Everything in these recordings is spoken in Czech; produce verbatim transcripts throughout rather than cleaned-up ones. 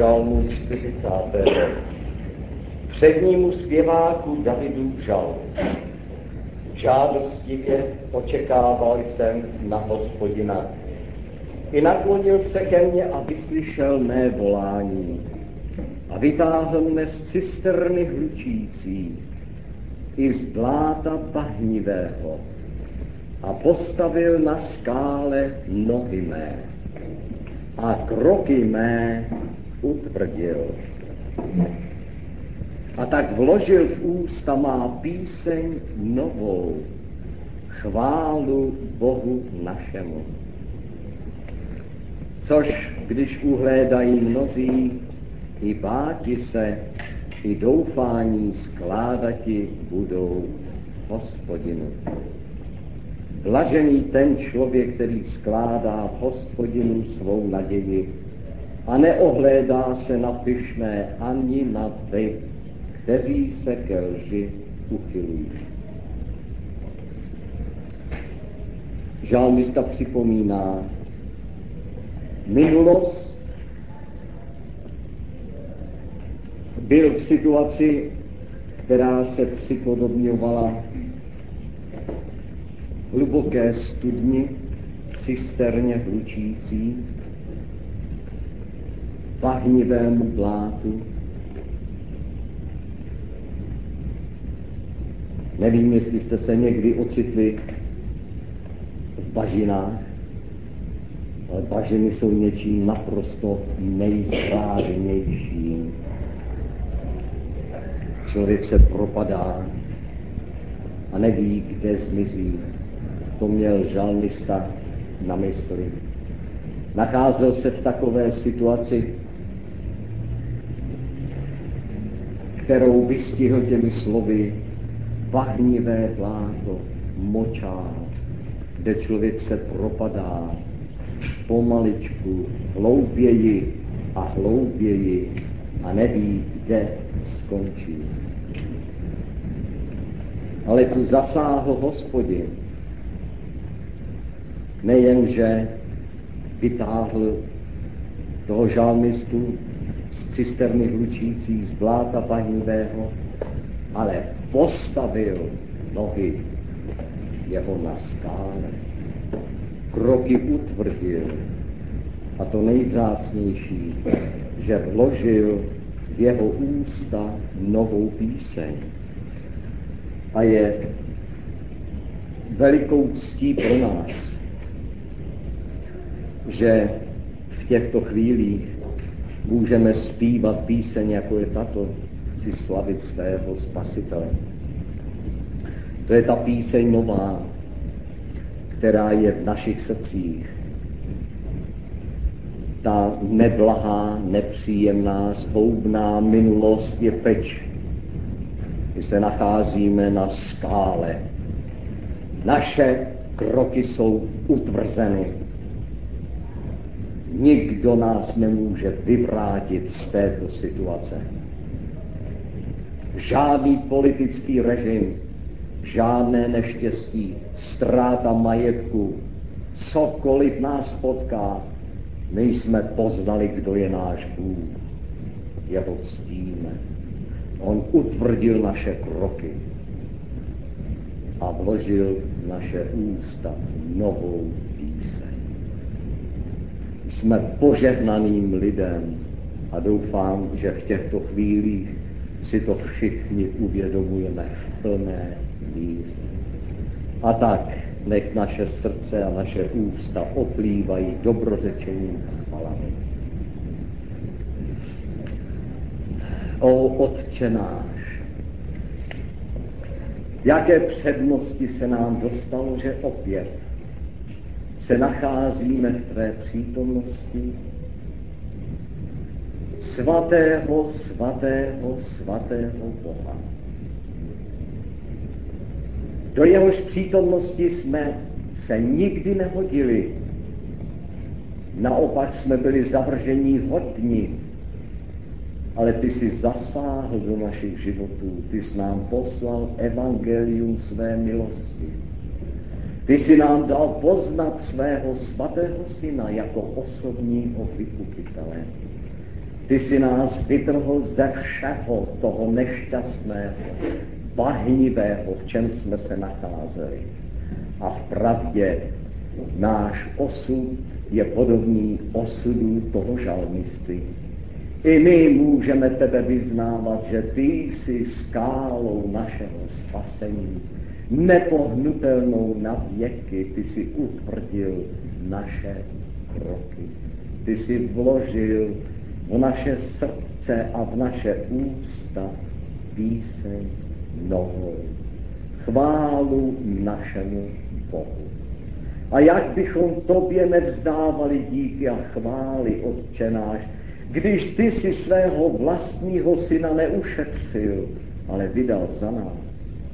žalmu čtyřicátého Přednímu zpěváku Davidu žalm. Žádostivě očekával jsem na Hospodina. I naklonil se ke mně a vyslyšel mé volání. A vytáhl mne z cisterny hlučící, i z bláta bahnivého. A postavil na skále nohy mé. A kroky mé utvrdil. A tak vložil v ústa má píseň novou, chválu Bohu našemu. Což, když uhlédají mnozí, i báti se, i doufání skládati budou Hospodinu. Blažený ten člověk, který skládá v Hospodinu svou naději a neohlédá se na pyšné ani na ty, kteří se ke lži uchylují. Žalmista připomíná minulost, byl v situaci, která se připodobňovala hluboké studni, cisterně hlučící, bahnivému blátu. Nevím, jestli jste se někdy ocitli v bažinách, ale bažiny jsou něčím naprosto nejzrádnějším. Člověk se propadá a neví, kde zmizí. To měl žalmista na mysli. Nacházel se v takové situaci, kterou vystihl těmi slovy bahnivé bláto, močár, kde člověk se propadá pomaličku, hlouběji a hlouběji a neví, kde skončí. Ale tu zasáhl Hospodin. Nejenže vytáhl toho žalmistu z cisterny hlučící, z bláta bahnivého, ale postavil nohy jeho na skále. Kroky utvrdil. A to nejvzácnější, že vložil v jeho ústa novou píseň. A je velikou ctí pro nás, že v těchto chvílích můžeme zpívat píseň, jako je tato, chci slavit svého Spasitele. To je ta píseň nová, která je v našich srdcích. Ta neblahá, nepříjemná, zhoubná minulost je pryč. My se nacházíme na skále. Naše kroky jsou utvrzeny. Nikdo nás nemůže vyvrátit z této situace. Žádný politický režim, žádné neštěstí, ztráta majetku, cokoliv nás potká, my jsme poznali, kdo je náš Bůh. Jeho ctíme. On utvrdil naše kroky a vložil v naše ústa novou píseň. Jsme požehnaným lidem a doufám, že v těchto chvílích si to všichni uvědomujeme v plné míře. A tak nech naše srdce a naše ústa oplývají dobrořečením a chvalami. O Otče náš, jaké přednosti se nám dostalo, že opět se nacházíme v tvé přítomnosti svatého, svatého, svatého Boha. Do jehož přítomnosti jsme se nikdy nehodili. Naopak jsme byli zavržení hodni, ale ty jsi zasáhl do našich životů, ty jsi nám poslal evangelium své milosti. Ty jsi nám dal poznat svého svatého syna jako osobního vykupitele. Ty jsi nás vytrhl ze všeho toho nešťastného, bahnivého, v čem jsme se nacházeli. A vpravdě náš osud je podobný osudu toho žalmisty. I my můžeme tebe vyznávat, že ty jsi skálou našeho spasení, nepohnutelnou na věky, ty jsi utvrdil naše kroky. Ty jsi vložil v naše srdce a v naše ústa píseň novou, chválu našemu Bohu. A jak bychom tobě nevzdávali díky a chvály, Otče náš, když ty si svého vlastního syna neušetřil, ale vydal za nás.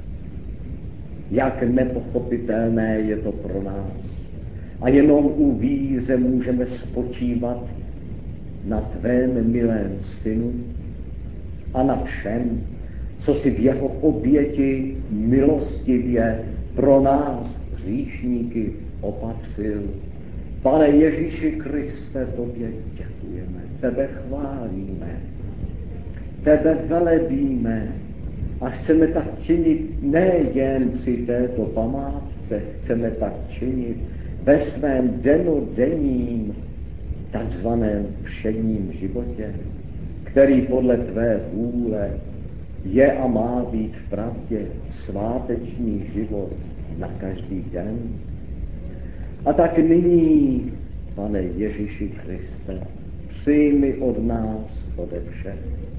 Jak nepochopitelné je to pro nás. A jenom u víře můžeme spočívat na tvém milém synu a na všem, co si v jeho oběti milostivě pro nás hříšníky opatřil. Pane Ježíši Kriste, tobě děkujeme, tebe chválíme, tebe velebíme a chceme tak činit nejen při této památce, chceme tak činit ve svém dennodenním takzvaném všedním životě, který podle tvé vůle je a má být v pravdě sváteční život na každý den. A tak nyní, Pane Ježíši Kriste, přijmi od nás ode všech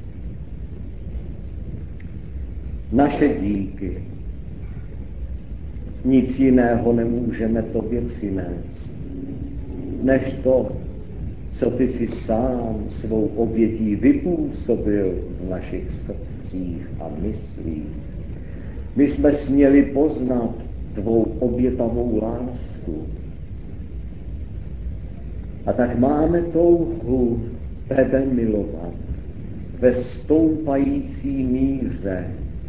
naše díky. Nic jiného nemůžeme tobě přinést, než to, co ty jsi sám svou obětí vypůsobil v našich srdcích a myslích. My jsme směli poznat tvou obětavou lásku. A tak máme touhu tebe milovat ve stoupající míře.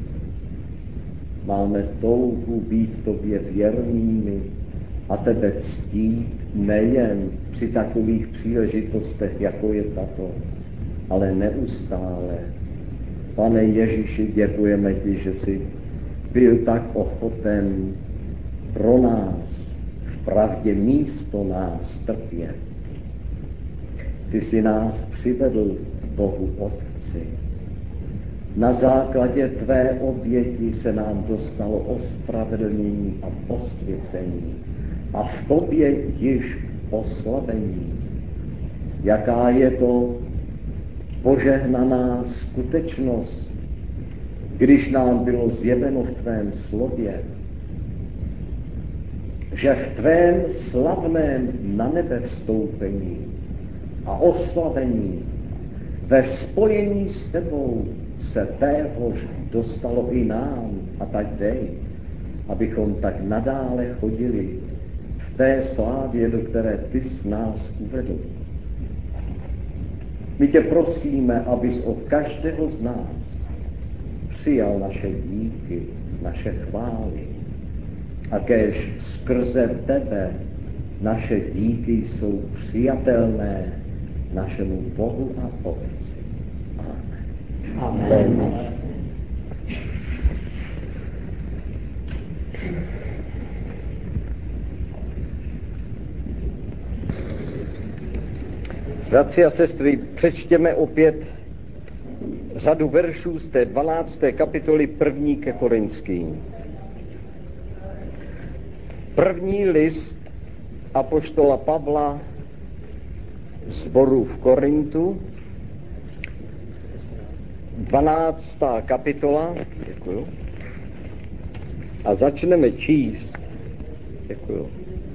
Máme touhu být tobě věrnými a tebe ctít nejen při takových příležitostech, jako je tato, ale neustále. Pane Ježíši, děkujeme ti, že jsi byl tak ochoten pro nás, v pravdě místo nás trpět. Ty jsi nás přivedl k Bohu Otci. Na základě tvé oběti se nám dostalo ospravedlnění a posvěcení a v tobě již oslavení. Jaká je to požehnaná skutečnost, když nám bylo zjeveno v tvém slově, že v tvém slavném na nebe vstoupení a oslavení ve spojení s tebou se téhož dostalo i nám, a tak dej, abychom tak nadále chodili v té slávě, do které ty s nás uvedl. My tě prosíme, abys od každého z nás přijal naše díky, naše chvály, a kéž skrze tebe naše díky jsou přijatelné našemu Bohu a Otci. Amen. Amen. Bratři a sestry, přečtěme opět řadu veršů z té dvanácté kapitoly první ke Korinským. První list apoštola Pavla sboru v Korintu, dvanáctá kapitola, děkuju, a začneme číst, děkuju,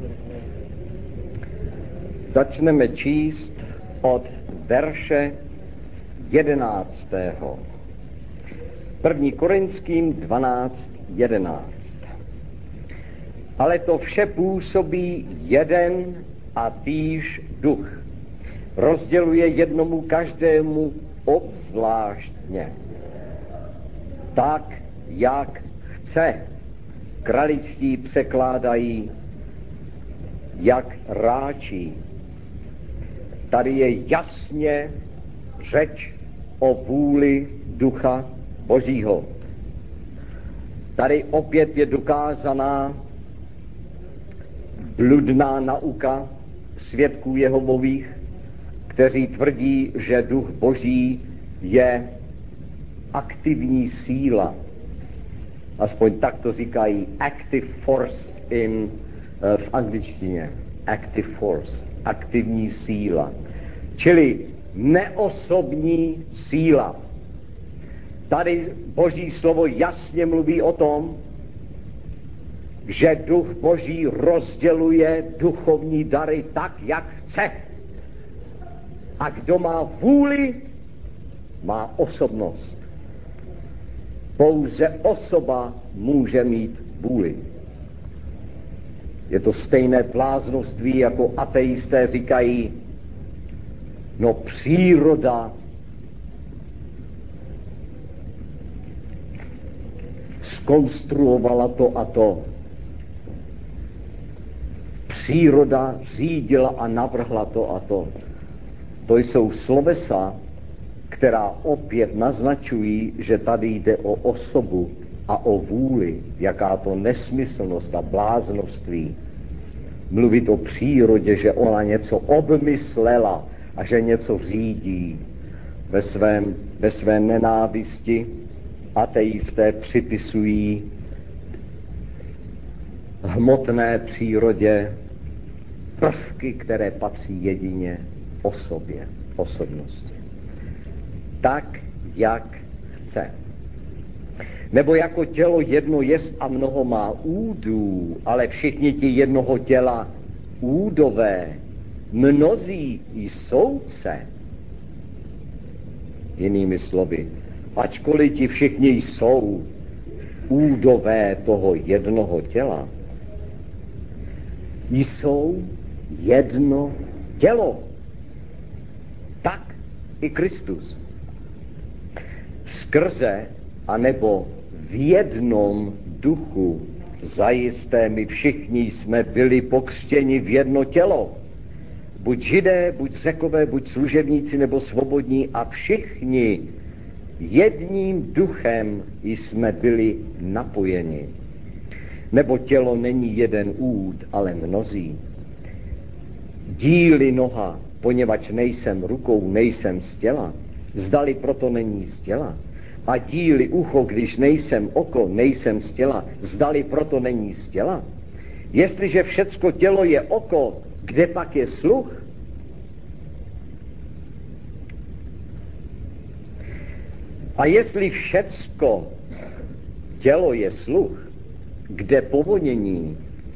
začneme číst od verše jedenáctého. První Korinským dvanáct jedenáct. Ale to vše působí jeden a týž duch. Rozděluje jednomu každému obzvláštně. Tak, jak chce. Kraličtí překládají, jak ráčí. Tady je jasně řeč o vůli Ducha Božího. Tady opět je dokázaná bludná nauka svědků Jehovových, kteří tvrdí, že Duch Boží je aktivní síla. Aspoň tak to říkají active force in, v angličtině. Active force, aktivní síla. Čili neosobní síla. Tady Boží slovo jasně mluví o tom, že Duch Boží rozděluje duchovní dary tak, jak chce. A kdo má vůli, má osobnost. Pouze osoba může mít vůli. Je to stejné bláznoství, jako ateisté říkají, no příroda zkonstruovala to a to. Příroda řídila a navrhla to a to. To jsou slovesa, která opět naznačují, že tady jde o osobu a o vůli, jaká to nesmyslnost a bláznoství. Mluvit o přírodě, že ona něco obmyslela a že něco řídí. Ve, svém, ve své nenávisti ateisté připisují hmotné přírodě prvky, které patří jedině osobě, osobnosti. Tak, jak chce. Nebo jako tělo jedno jest a mnoho má údů, ale všichni ti jednoho těla údové, mnozí soudce. Jinými slovy, ačkoliv ti všichni jsou údové toho jednoho těla, jsou jedno tělo. Tak i Kristus. Skrze anebo v jednom duchu zajisté my všichni jsme byli pokřtěni v jedno tělo. Buď Židé, buď Řekové, buď služebníci nebo svobodní a všichni jedním duchem jsme byli napojeni. Nebo tělo není jeden úd, ale mnozí. Díli noha, poněvadž nejsem rukou, nejsem z těla, zdali proto není z těla. A díli ucho, když nejsem oko, nejsem z těla, zdali proto není z těla. Jestliže všecko tělo je oko, kde pak je sluch? A jestli všecko tělo je sluch, kde povonění?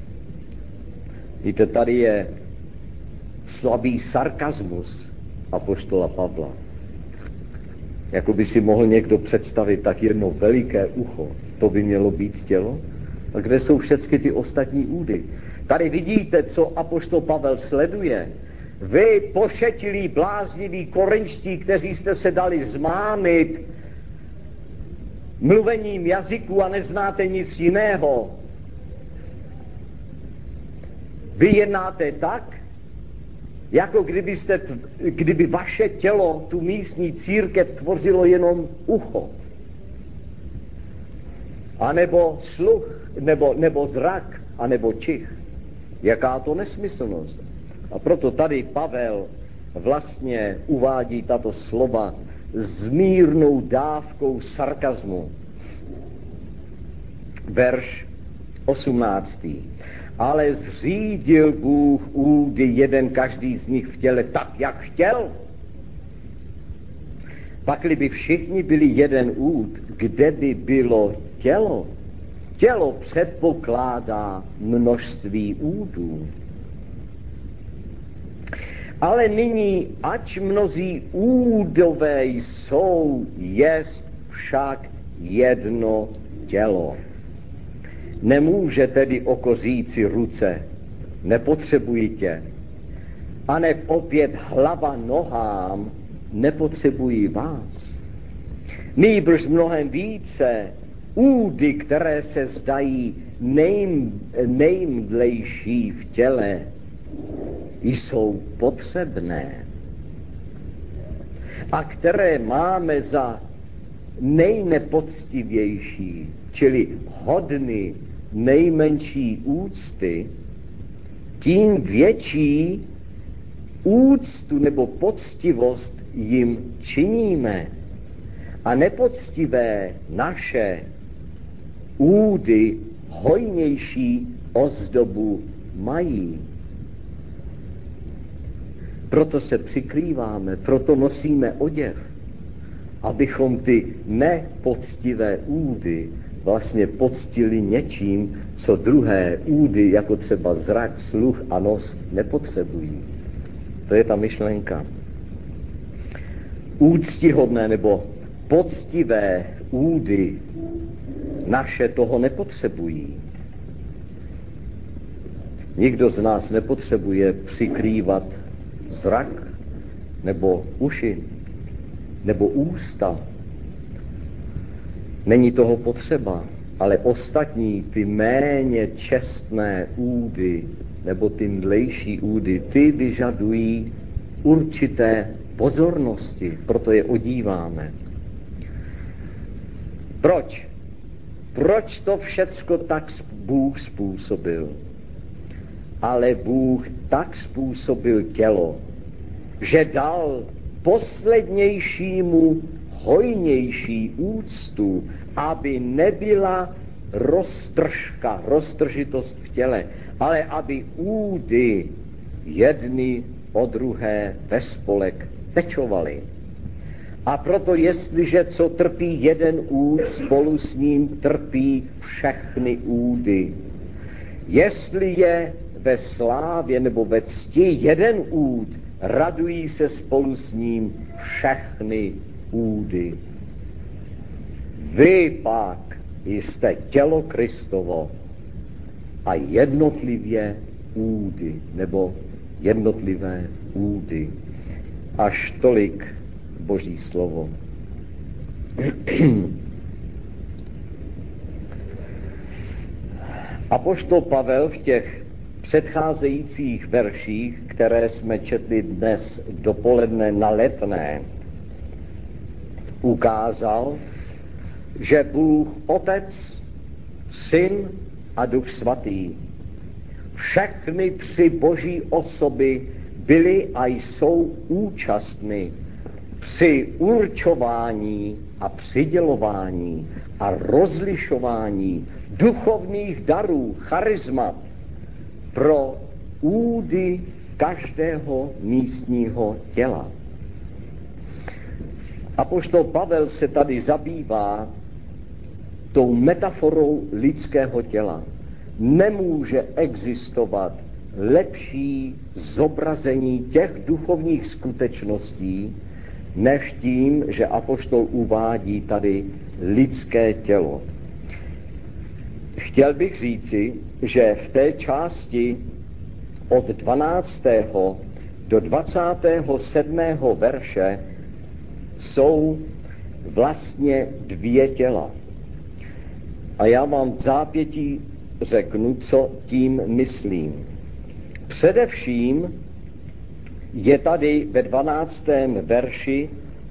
Víte, tady je slabý sarkazmus apoštola Pavla. Jako by si mohl někdo představit tak jedno veliké ucho, to by mělo být tělo? A kde jsou všechny ty ostatní údy? Tady vidíte, co apoštol Pavel sleduje. Vy pošetilí, blázniví korinští, kteří jste se dali zmámit mluvením jazyku a neznáte nic jiného. Vy jednáte tak, jako kdybyste, kdyby vaše tělo, tu místní církev, tvořilo jenom ucho. A nebo sluch, nebo, nebo zrak, a nebo čich. Jaká to nesmyslnost. A proto tady Pavel vlastně uvádí tato slova s mírnou dávkou sarkazmu. Verš osmnáctý. Ale zřídil Bůh údy jeden každý z nich v těle tak, jak chtěl. Pakli by všichni byli jeden úd, kde by bylo tělo? Tělo předpokládá množství údů. Ale nyní, ač mnozí údové jsou, jest však jedno tělo. Nemůže tedy oko říci ruce, nepotřebuji tě. A ne opět hlava nohám, nepotřebuji vás. Nýbrž mnohem více údy, které se zdají nej, nejmdlejší v těle, jsou potřebné. a které máme za nejnepoctivější, čili hodny nejmenší úcty, tím větší úctu nebo poctivost jim činíme. A nepoctivé naše údy hojnější ozdobu mají. Proto se přikrýváme, proto nosíme oděv, abychom ty nepoctivé údy vlastně poctili něčím, co druhé údy, jako třeba zrak, sluch a nos, nepotřebují. To je ta myšlenka. Úctihodné nebo poctivé údy naše toho nepotřebují. Nikdo z nás nepotřebuje přikrývat zrak, nebo uši, nebo ústa. Není toho potřeba, ale ostatní, ty méně čestné údy, nebo ty mdlejší údy, ty vyžadují určité pozornosti, proto je odíváme. Proč? Proč to všecko tak Bůh způsobil? Ale Bůh tak způsobil tělo, že dal poslednějšímu hojnější úctu, aby nebyla roztržka, roztržitost v těle, ale aby údy jedny o druhé ve spolek tečovaly. A proto jestliže co trpí jeden úd, spolu s ním trpí všechny údy. Jestli je ve slávě nebo ve cti jeden úd, radují se spolu s ním všechny údy. Vy pak jste tělo Kristovo a jednotlivě údy, nebo jednotlivé údy. Až tolik Boží slovo. Apoštol Pavel v těch předcházejících verších, které jsme četli dnes dopoledne na Letné, ukázal, že Bůh Otec, Syn a Duch Svatý, všechny tři Boží osoby byly a jsou účastny při určování a přidělování a rozlišování duchovních darů, charizmat pro údy každého místního těla. Apoštol Pavel se tady zabývá tou metaforou lidského těla. Nemůže existovat lepší zobrazení těch duchovních skutečností, než tím, že apoštol uvádí tady lidské tělo. Chtěl bych říci, že v té části od dvanáctého do dvacátého sedmého verše jsou vlastně dvě těla. A já vám v zápětí řeknu, co tím myslím. Především je tady ve dvanáctém verši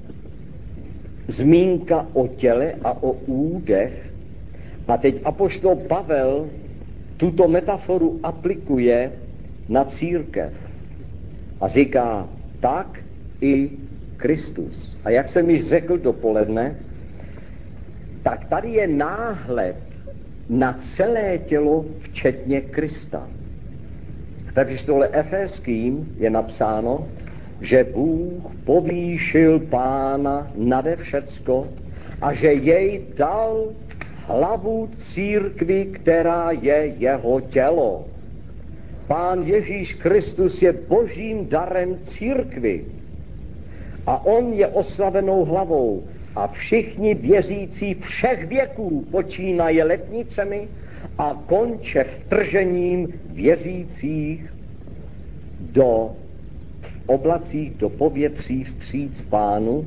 zmínka o těle a o údech. A teď apoštol Pavel tuto metaforu aplikuje na církev. A říká, tak i Kristus. A jak jsem již řekl dopoledne, tak tady je náhled na celé tělo, včetně Krista. V epistole Efeským je napsáno, že Bůh povýšil Pána nade všecko a že jej dal hlavu církvi, která je jeho tělo. Pán Ježíš Kristus je božím darem církvi a on je oslavenou hlavou a všichni věřící všech věků počínaje letnicemi a konče vtržením věřících do oblacích, do povětří vstříc Pánu.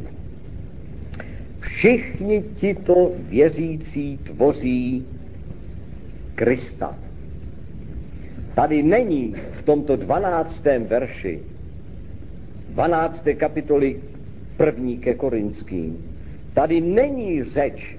Všichni tito věřící tvoří Krista. Tady není v tomto dvanáctém verši dvanácté kapitoly první ke Korinským, tady není řeč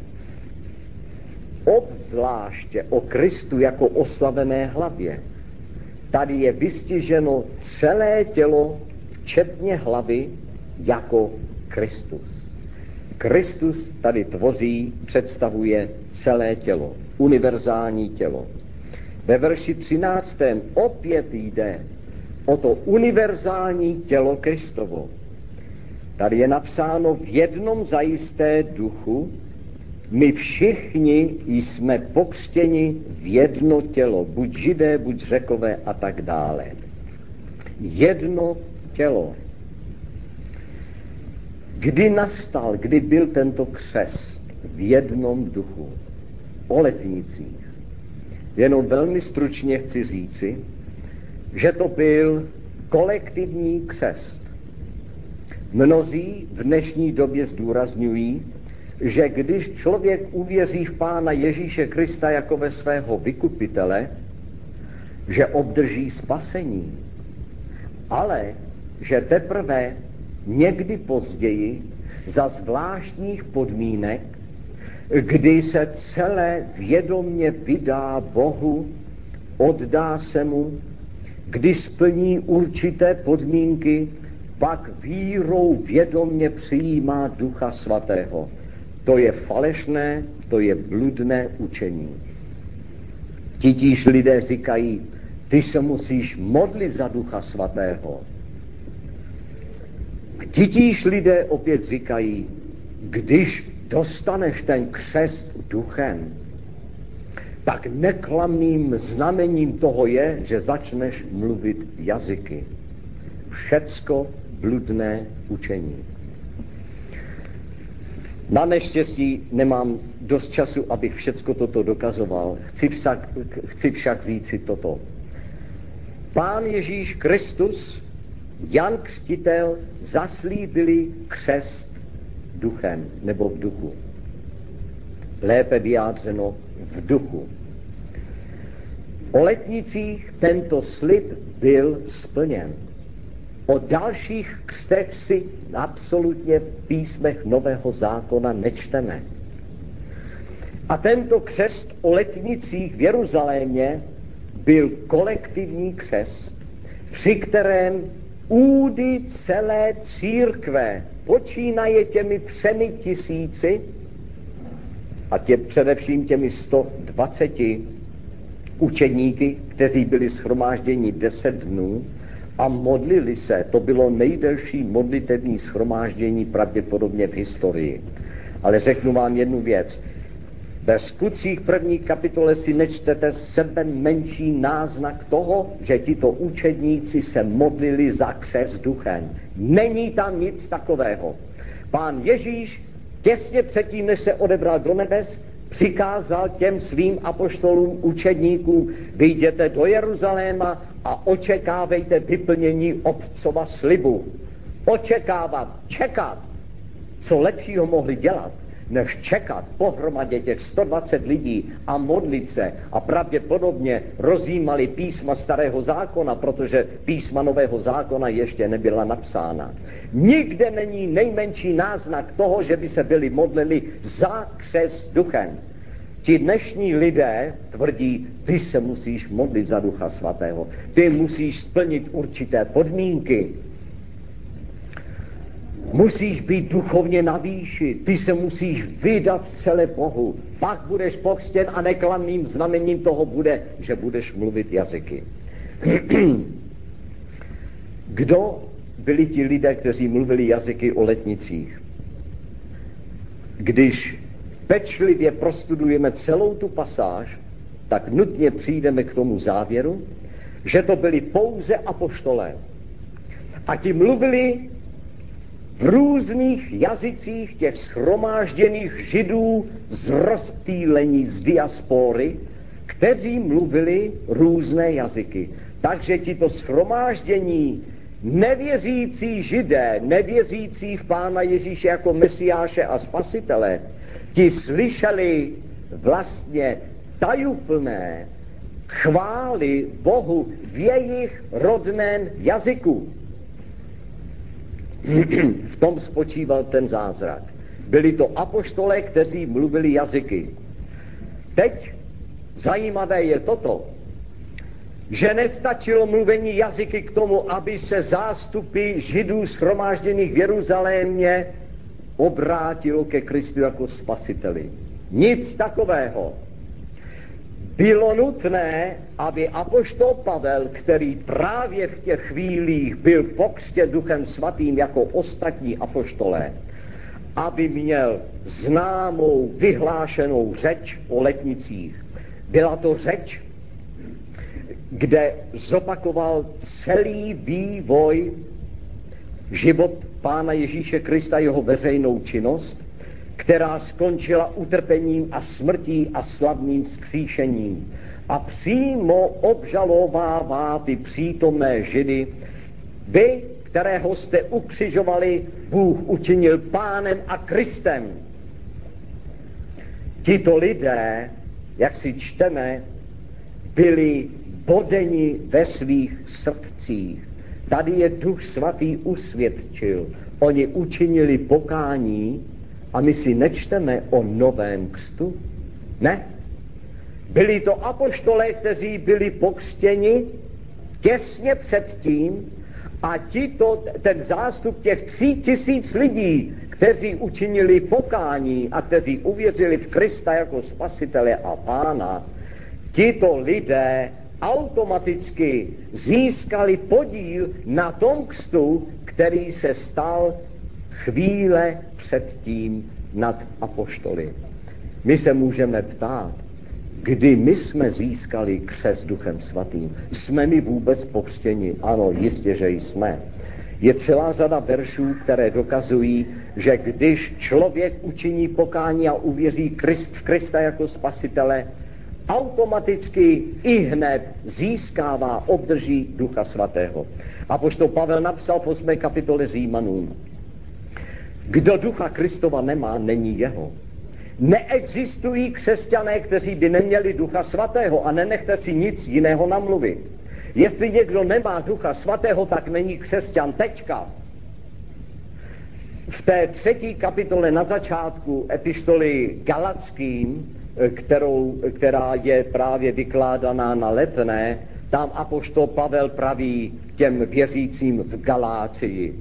obzvláště o Kristu jako oslavené hlavě. Tady je vystiženo celé tělo, včetně hlavy, jako Kristus. Kristus tady tvoří, představuje celé tělo, univerzální tělo. Ve verši třináctém opět jde o to univerzální tělo Kristovo. Tady je napsáno v jednom zajisté duchu, my všichni jsme pokřtěni v jedno tělo, buď Židé, buď Řekové a tak dále. Jedno tělo. Kdy nastal, kdy byl tento křest v jednom duchu? O letnicích. Jenom velmi stručně chci říci, že to byl kolektivní křest. Mnozí v dnešní době zdůrazňují, že když člověk uvěří v Pána Ježíše Krista jako ve svého vykupitele, že obdrží spasení, ale že teprve někdy později za zvláštních podmínek, kdy se celé vědomě vydá Bohu, oddá se mu, kdy splní určité podmínky, pak vírou vědomě přijímá Ducha Svatého. To je falešné, to je bludné učení. Titíž lidé říkají, ty se musíš modlit za Ducha Svatého. Titíž lidé opět říkají, když dostaneš ten křest duchem, tak neklamným znamením toho je, že začneš mluvit jazyky. Všecko bludné učení. Na neštěstí nemám dost času, abych všecko toto dokazoval. Chci však, chci však říci toto. Pán Ježíš Kristus, Jan Křtitel zaslíbili křest duchem nebo v duchu. Lépe vyjádřeno v duchu. O letnicích tento slib byl splněn. O dalších křtech si absolutně v písmech Nového zákona nečteme. A tento křest o letnicích v Jeruzalémě byl kolektivní křest, při kterém údy celé církve, počínaje těmi třemi tisíci a tě, především těmi sto dvaceti učedníky, kteří byli shromážděni deset dnů a modlili se. To bylo nejdelší modlitevní shromáždění pravděpodobně v historii. Ale řeknu vám jednu věc. Ve Skutcích první kapitole si nečtete sebe menší náznak toho, že tito učedníci se modlili za křest duchem. Není tam nic takového. Pán Ježíš těsně předtím, než se odebral do nebes, přikázal těm svým apoštolům, učedníkům, vyjděte do Jeruzaléma a očekávejte vyplnění Otcova slibu. Očekávat, čekat. Co lepšího mohli dělat, než čekat pohromadě těch sto dvacet lidí a modlit se a pravděpodobně rozjímali písma Starého zákona, protože písma Nového zákona ještě nebyla napsána. Nikde není nejmenší náznak toho, že by se byli modlili za křest duchem. Ti dnešní lidé tvrdí, ty se musíš modlit za Ducha Svatého, ty musíš splnit určité podmínky. Musíš být duchovně na výši, ty se musíš vydat celé Bohu, pak budeš pokřtěn a neklamným znamením toho bude, že budeš mluvit jazyky. Kdo byli ti lidé, kteří mluvili jazyky o letnicích? Když pečlivě prostudujeme celou tu pasáž, tak nutně přijdeme k tomu závěru, že to byli pouze apoštolé. A ti mluvili v různých jazycích těch shromážděných Židů z rozptýlení, z diaspory, kteří mluvili různé jazyky. Takže tito shromáždění nevěřící Židé, nevěřící v Pána Ježíše jako Mesiáše a Spasitele, ti slyšeli vlastně tajuplné chvály Bohu v jejich rodném jazyku. V tom spočíval ten zázrak. Byli to apoštolé, kteří mluvili jazyky. Teď zajímavé je toto, že nestačilo mluvení jazyky k tomu, aby se zástupy židů shromážděných v Jeruzalémě obrátilo ke Kristu jako spasiteli. Nic takového. Bylo nutné, aby apoštol Pavel, který právě v těch chvílích byl pokřtěn Duchem Svatým jako ostatní apoštolé, aby měl známou vyhlášenou řeč o letnicích. Byla to řeč, kde zopakoval celý vývoj život Pána Ježíše Krista, jeho veřejnou činnost, která skončila utrpením a smrtí a slavným vzkříšením. A přímo obžalovává ty přítomné Židy. Vy, kterého jste ukřižovali, Bůh učinil Pánem a Kristem. Tito lidé, jak si čteme, byli bodeni ve svých srdcích. Tady je Duch Svatý usvědčil. Oni učinili pokání a my si nečteme o novém křtu? Ne. Byli to apoštolé, kteří byli pokřtěni těsně předtím a tito, ten zástup těch tří tisíc lidí, kteří učinili pokání a kteří uvěřili v Krista jako spasitele a Pána, tito lidé automaticky získali podíl na tom křtu, který se stal chvíle předtím nad apoštoly. My se můžeme ptát, kdy my jsme získali křest Duchem Svatým. Jsme my vůbec pokřtěni? Ano, jistě, že jsme. Je celá řada veršů, které dokazují, že když člověk učiní pokání a uvěří Krist, v Krista jako spasitele, automaticky i hned získává, obdrží Ducha Svatého. Apoštol Pavel napsal v osmé kapitole Římanům: kdo Ducha Kristova nemá, není jeho. Neexistují křesťané, kteří by neměli Ducha Svatého, a nenechte si nic jiného namluvit. Jestli někdo nemá Ducha Svatého, tak není křesťan. Tečka. V té třetí kapitole na začátku epištoly Galatským, kterou, která je právě vykládaná na Letné, tam apoštol Pavel praví těm věřícím v Galácii: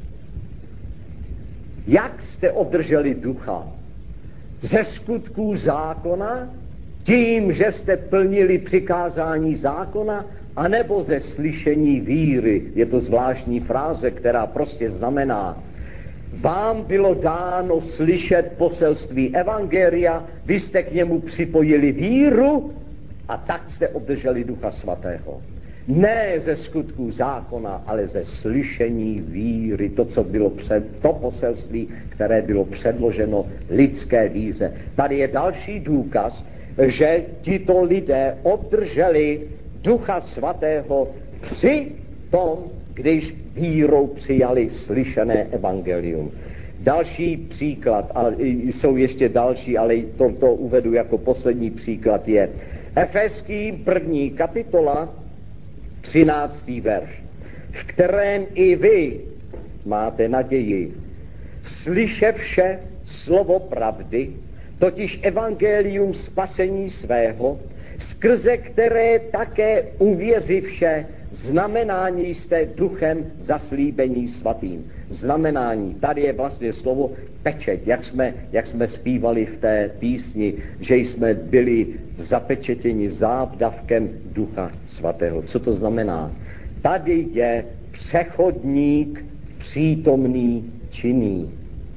jak jste obdrželi Ducha? Ze skutků zákona? Tím, že jste plnili přikázání zákona? A nebo ze slyšení víry? Je to zvláštní fráze, která prostě znamená: vám bylo dáno slyšet poselství evangelia, vy jste k němu připojili víru a tak jste obdrželi Ducha Svatého. Ne ze skutků zákona, ale ze slyšení víry. To, co bylo před, to poselství, které bylo předloženo lidské víře. Tady je další důkaz, že tito lidé obdrželi Ducha Svatého při tom, když vírou přijali slyšené evangelium. Další příklad, ale jsou ještě další, ale to, to uvedu jako poslední příklad, je Efeským první kapitola, třináctý verš, v kterém i vy máte naději, slyševše slovo pravdy, totiž evangelium spasení svého, skrze které také uvěřivše znamenání jste Duchem zaslíbení svatým. Znamenání, tady je vlastně slovo pečeť, jak jsme, jak jsme zpívali v té písni, že jsme byli zapečetěni závdavkem Ducha Svatého. Co to znamená? Tady je přechodník přítomný, činný.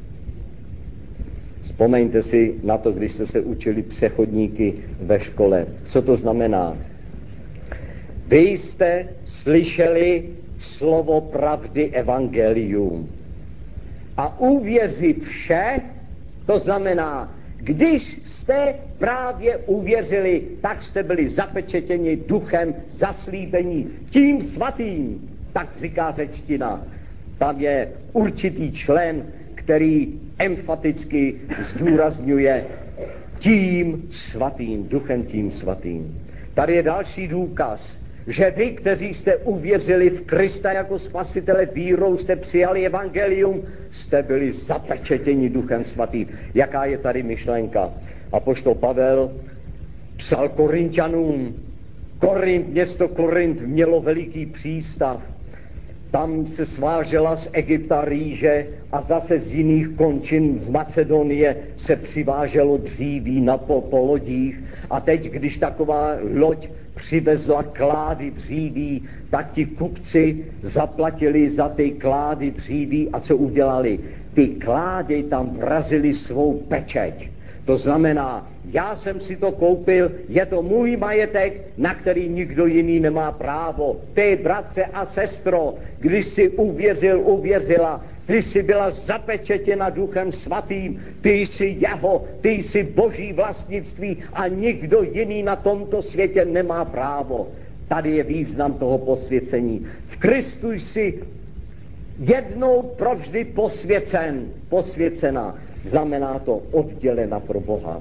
Vzpomeňte si na to, když jste se učili přechodníky ve škole. Co to znamená? Vy jste slyšeli slovo pravdy evangelium. A uvěřit vše, to znamená, když jste právě uvěřili, tak jste byli zapečetěni Duchem zaslíbení tím svatým. Tak říká řečtina. Tam je určitý člen, který emfaticky zdůrazňuje tím svatým, Duchem tím svatým. Tady je další důkaz, že vy, kteří jste uvěřili v Krista jako spasitele, vírou jste přijali evangelium, jste byli zapečetěni Duchem Svatým. Jaká je tady myšlenka? Apoštol Pavel psal Korinťanům. Korint, město Korint mělo veliký přístav. Tam se svážela z Egypta rýže a zase z jiných končin z Macedonie se přiváželo dříví na po, po lodích. A teď, když taková loď přivezla klády dříví, tak ti kupci zaplatili za ty klády dříví a co udělali? Ty klády tam vrazili svou pečeť. To znamená, já jsem si to koupil, je to můj majetek, na který nikdo jiný nemá právo. Ty, bratře a sestro, když jsi uvěřil, uvěřila, ty jsi byla zapečetěna Duchem Svatým, ty jsi jeho, ty jsi Boží vlastnictví a nikdo jiný na tomto světě nemá právo. Tady je význam toho posvěcení. V Kristu jsi jednou provždy posvěcen, posvěcena. Znamená to oddělena pro Boha.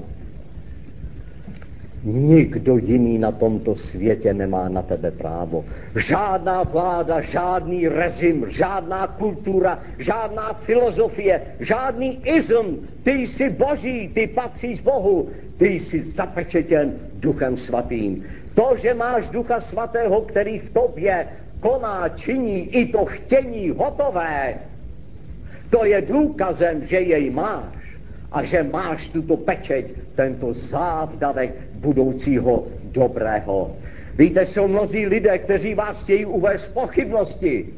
Nikdo jiný na tomto světě nemá na tebe právo. Žádná vláda, žádný režim, žádná kultura, žádná filozofie, žádný ism. Ty jsi Boží, ty patříš Bohu, ty jsi zapečetěn Duchem Svatým. To, že máš Ducha Svatého, který v tobě koná, činí i to chtění hotové, to je důkazem, že jej máš a že máš tuto pečeť, tento závdavek budoucího dobrého. Víte, jsou mnozí lidé, kteří vás chtějí uvést v pochybnosti.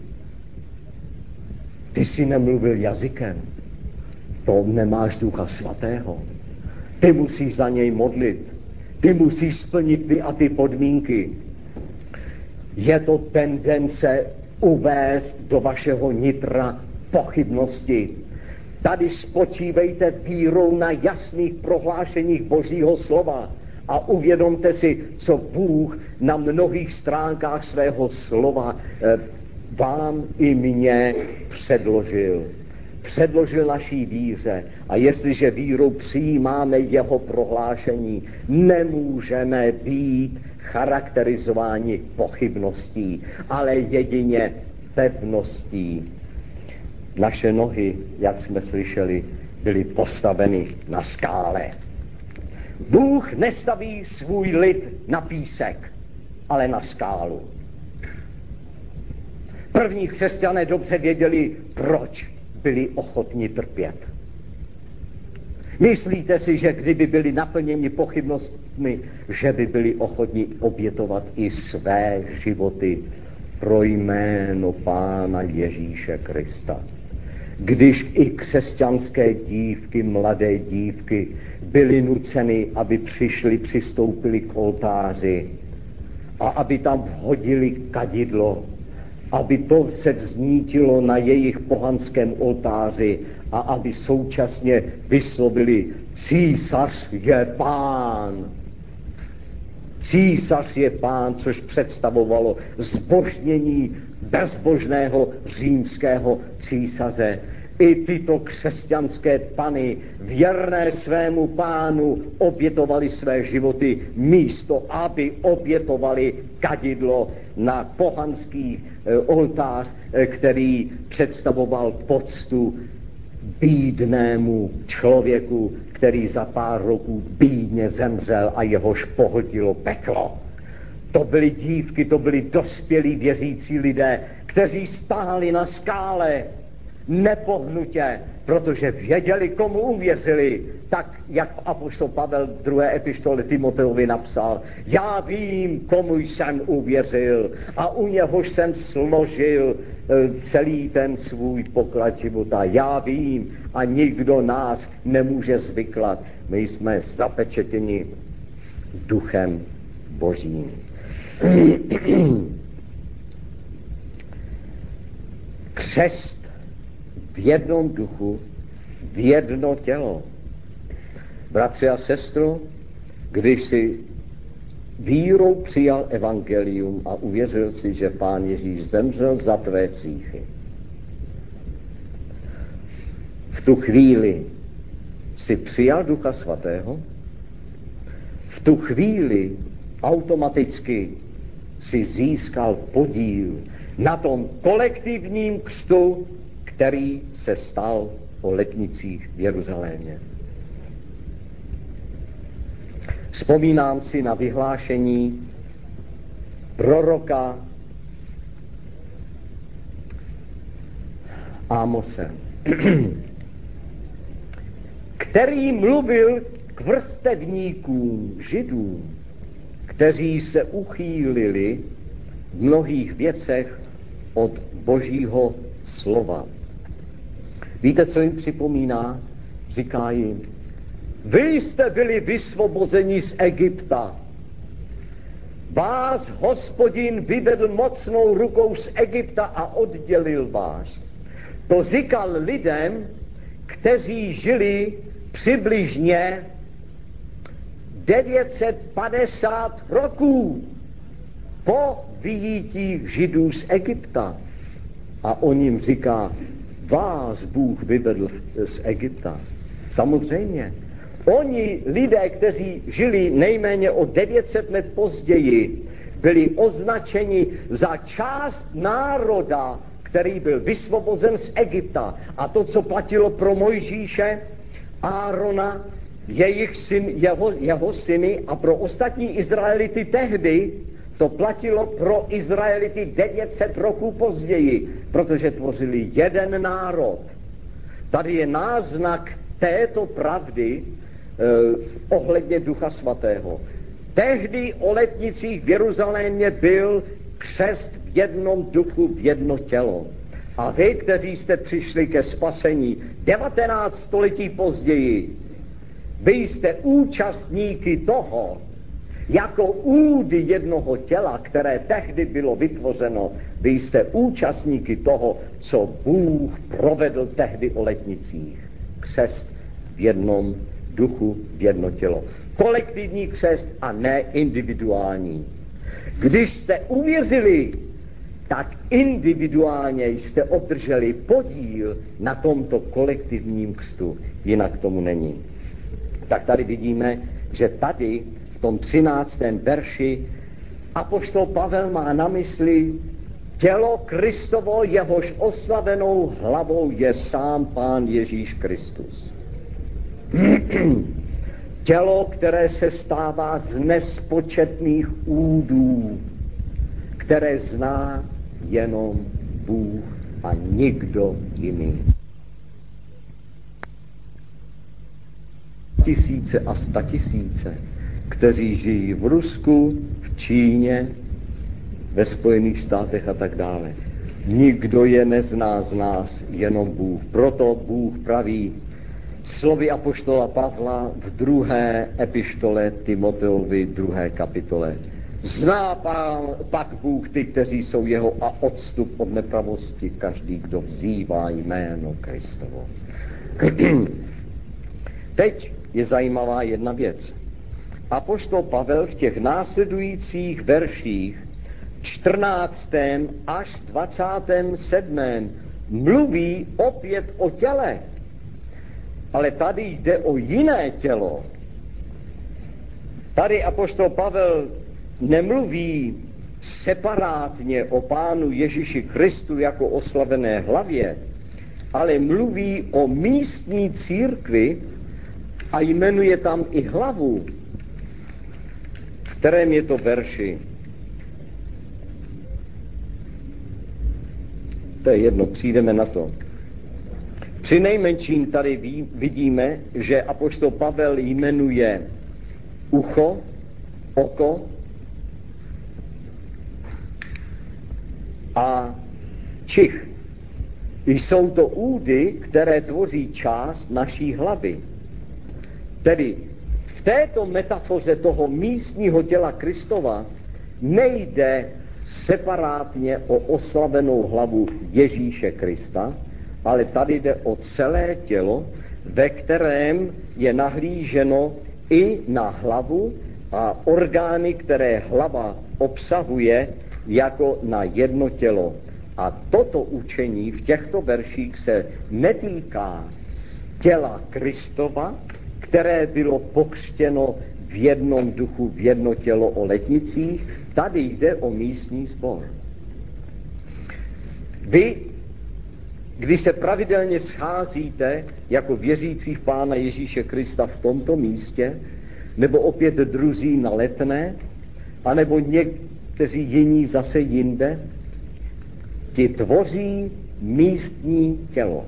Ty jsi nemluvil jazykem, to nemáš Ducha Svatého. Ty musíš za něj modlit, ty musíš splnit ty a ty podmínky. Je to tendence uvést do vašeho nitra pochybnosti. Tady spočívejte vírou na jasných prohlášeních Božího slova a uvědomte si, co Bůh na mnohých stránkách svého slova eh, vám i mně předložil. Předložil naší víře a jestliže vírou přijímáme jeho prohlášení, nemůžeme být charakterizováni pochybností, ale jedině pevností. Naše nohy, jak jsme slyšeli, byly postaveny na skále. Bůh nestaví svůj lid na písek, ale na skálu. První křesťané dobře věděli, proč byli ochotni trpět. Myslíte si, že kdyby byli naplněni pochybnostmi, že by byli ochotni obětovat i své životy pro jméno Pána Ježíše Krista? Když i křesťanské dívky, mladé dívky, byly nuceny, aby přišli, přistoupili k oltáři a aby tam vhodili kadidlo, aby to se vznítilo na jejich pohanském oltáři a aby současně vyslovili: císař je pán. Císař je pán, což představovalo zbožnění bezbožného římského císaře. I tyto křesťanské pany, věrné svému pánu, obětovali své životy místo, aby obětovali kadidlo na pohanský e, oltář, e, který představoval poctu bídnému člověku, který za pár roků bídně zemřel a jehož pohltilo peklo. To byly dívky, to byli dospělí věřící lidé, kteří stáli na skále nepohnutě, protože věděli, komu uvěřili. Tak, jak apoštol Pavel v druhé epištole Timoteovi napsal: já vím, komu jsem uvěřil a u něhož jsem složil celý ten svůj poklad života. Já vím a nikdo nás nemůže zvyklat. My jsme zapečetěni Duchem Božím. Křest v jednom duchu, v jedno tělo. Bratři a sestro, když si vírou přijal evangelium a uvěřil si, že Pán Ježíš zemřel za tvé hříchy, v tu chvíli si přijal Ducha Svatého, v tu chvíli automaticky si získal podíl na tom kolektivním křtu, který se stal o letnicích v Jeruzalémě. Vzpomínám si na vyhlášení proroka Ámose, který mluvil k vrstevníkům Židům, kteří se uchýlili v mnohých věcech od Božího slova. Víte, co jim připomíná? Říká jim, vy jste byli vysvobozeni z Egypta. Vás Hospodin vyvedl mocnou rukou z Egypta a oddělil vás. To říkal lidem, kteří žili přibližně devět set padesát roků po vyjítí Židů z Egypta. A on jim říká, vás Bůh vyvedl z Egypta. Samozřejmě. Oni, lidé, kteří žili nejméně o devět set let později, byli označeni za část národa, který byl vysvobozen z Egypta. A to, co platilo pro Mojžíše, Árona, jejich syn, jeho, jeho syny a pro ostatní Izraelity tehdy, to platilo pro Izraelity devět set roků později, protože tvořili jeden národ. Tady je náznak této pravdy eh, ohledně Ducha Svatého. Tehdy o letnicích v Jeruzalémě byl křest v jednom duchu, v jedno tělo. A vy, kteří jste přišli ke spasení devatenáct století později, vy jste účastníky toho, jako údy jednoho těla, které tehdy bylo vytvořeno, vy jste účastníky toho, co Bůh provedl tehdy o letnicích. Křest v jednom duchu, v jedno tělo. Kolektivní křest a ne individuální. Když jste uvěřili, tak individuálně jste obdrželi podíl na tomto kolektivním křtu. Jinak tomu není. Tak tady vidíme, že tady v tom třináctém verši apoštol Pavel má na mysli tělo Kristovo, jehož oslavenou hlavou je sám Pán Ježíš Kristus. Tělo, které se stává z nespočetných údů, které zná jenom Bůh a nikdo jiný. Tisíce a statisíce, kteří žijí v Rusku, v Číně, ve Spojených státech a tak dále. Nikdo je nezná z nás, jenom Bůh. Proto Bůh praví slovy apoštola Pavla v druhé epištole Timoteovi, druhé kapitole. Zná pán, pak Bůh ty, kteří jsou jeho, a odstup od nepravosti každý, kdo vzývá jméno Kristovo. Teď je zajímavá jedna věc. Apoštol Pavel v těch následujících verších čtrnáctém až dvacátém sedmém mluví opět o těle. Ale tady jde o jiné tělo. Tady apoštol Pavel nemluví separátně o Pánu Ježíši Kristu jako o slavené hlavě, ale mluví o místní církvi a jmenuje tam i hlavu. V kterém je to verši? To je jedno, přijdeme na to. Při nejmenším tady vidíme, že apoštol Pavel jmenuje ucho, oko a čich. Jsou to údy, které tvoří část naší hlavy. Tedy v této metafoře toho místního těla Kristova nejde separátně o oslavenou hlavu Ježíše Krista, ale tady jde o celé tělo, ve kterém je nahlíženo i na hlavu a orgány, které hlava obsahuje, jako na jedno tělo. A toto učení v těchto verších se netýká těla Kristova, které bylo pokřtěno v jednom duchu, v jedno tělo o letnicích. Tady jde o místní sbor. Vy, když se pravidelně scházíte jako věřící v Pána Ježíše Krista v tomto místě, nebo opět druzí na Letné, anebo někteří jiní zase jinde, ti tvoří místní tělo.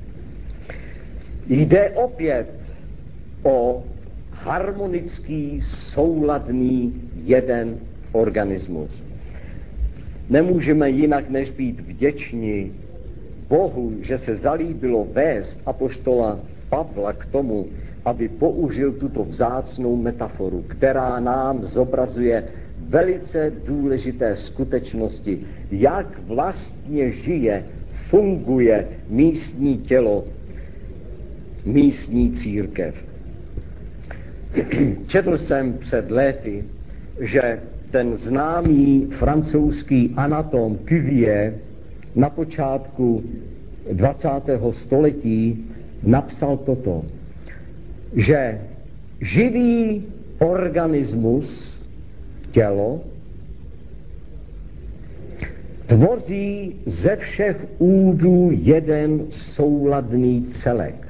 Jde opět o harmonický, souladný jeden organismus. Nemůžeme jinak než být vděční Bohu, že se zalíbilo vést apoštola Pavla k tomu, aby použil tuto vzácnou metaforu, která nám zobrazuje velice důležité skutečnosti, jak vlastně žije, funguje místní tělo, místní církev. Četl jsem před léty, že ten známý francouzský anatom Cuvier na počátku dvacátého století napsal toto, že živý organismus, tělo, tvoří ze všech údů jeden souladný celek.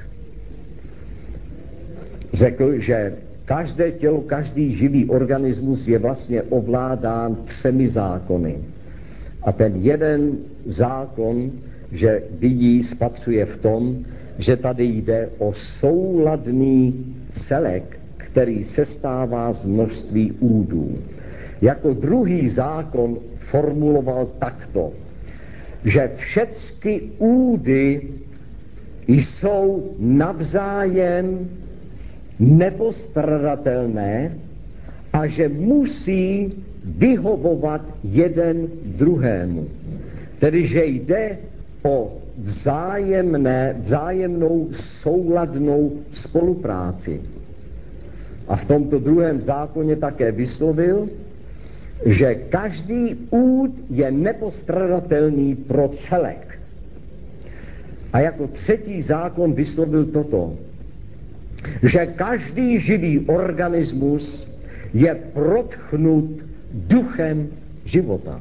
Řekl, že každé tělo, každý živý organismus je vlastně ovládán třemi zákony. A ten jeden zákon, že vidí, spatřuje v tom, že tady jde o souladný celek, který sestává z množství údů. Jako druhý zákon formuloval takto, že všechny údy jsou navzájem nepostradatelné a že musí vyhovovat jeden druhému. Tedy, že jde o vzájemné, vzájemnou souladnou spolupráci. A v tomto druhém zákoně také vyslovil, že každý úd je nepostradatelný pro celek. A jako třetí zákon vyslovil toto, že každý živý organismus je protchnut duchem života.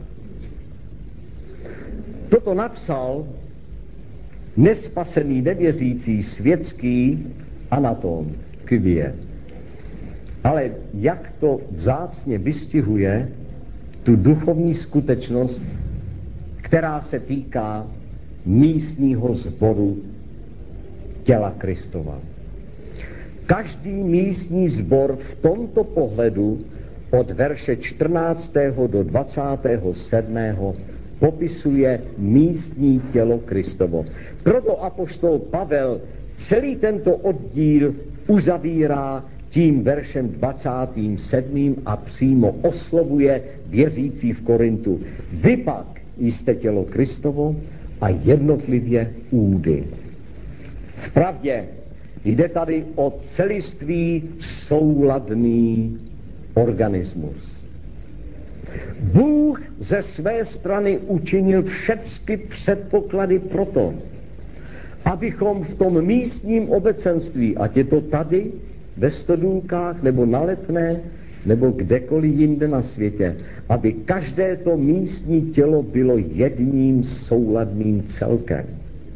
Toto napsal nespasený, nevěřící světský anatom Cuvier. Ale jak to vzácně vystihuje tu duchovní skutečnost, která se týká místního sboru těla Kristova. Každý místní sbor v tomto pohledu od verše čtrnáctého do dvacátého sedmého popisuje místní tělo Kristovo. Proto apoštol Pavel celý tento oddíl uzavírá tím veršem dvacátým sedmým a přímo oslovuje věřící v Korintu. Vy pak jste tělo Kristovo a jednotlivě údy. Vpravdě jde tady o celistvý souladný organismus. Bůh ze své strany učinil všechny předpoklady pro to, abychom v tom místním obecenství, ať je to tady, ve Stodůlkách, nebo na Letné, nebo kdekoliv jinde na světě, aby každé to místní tělo bylo jedním souladným celkem.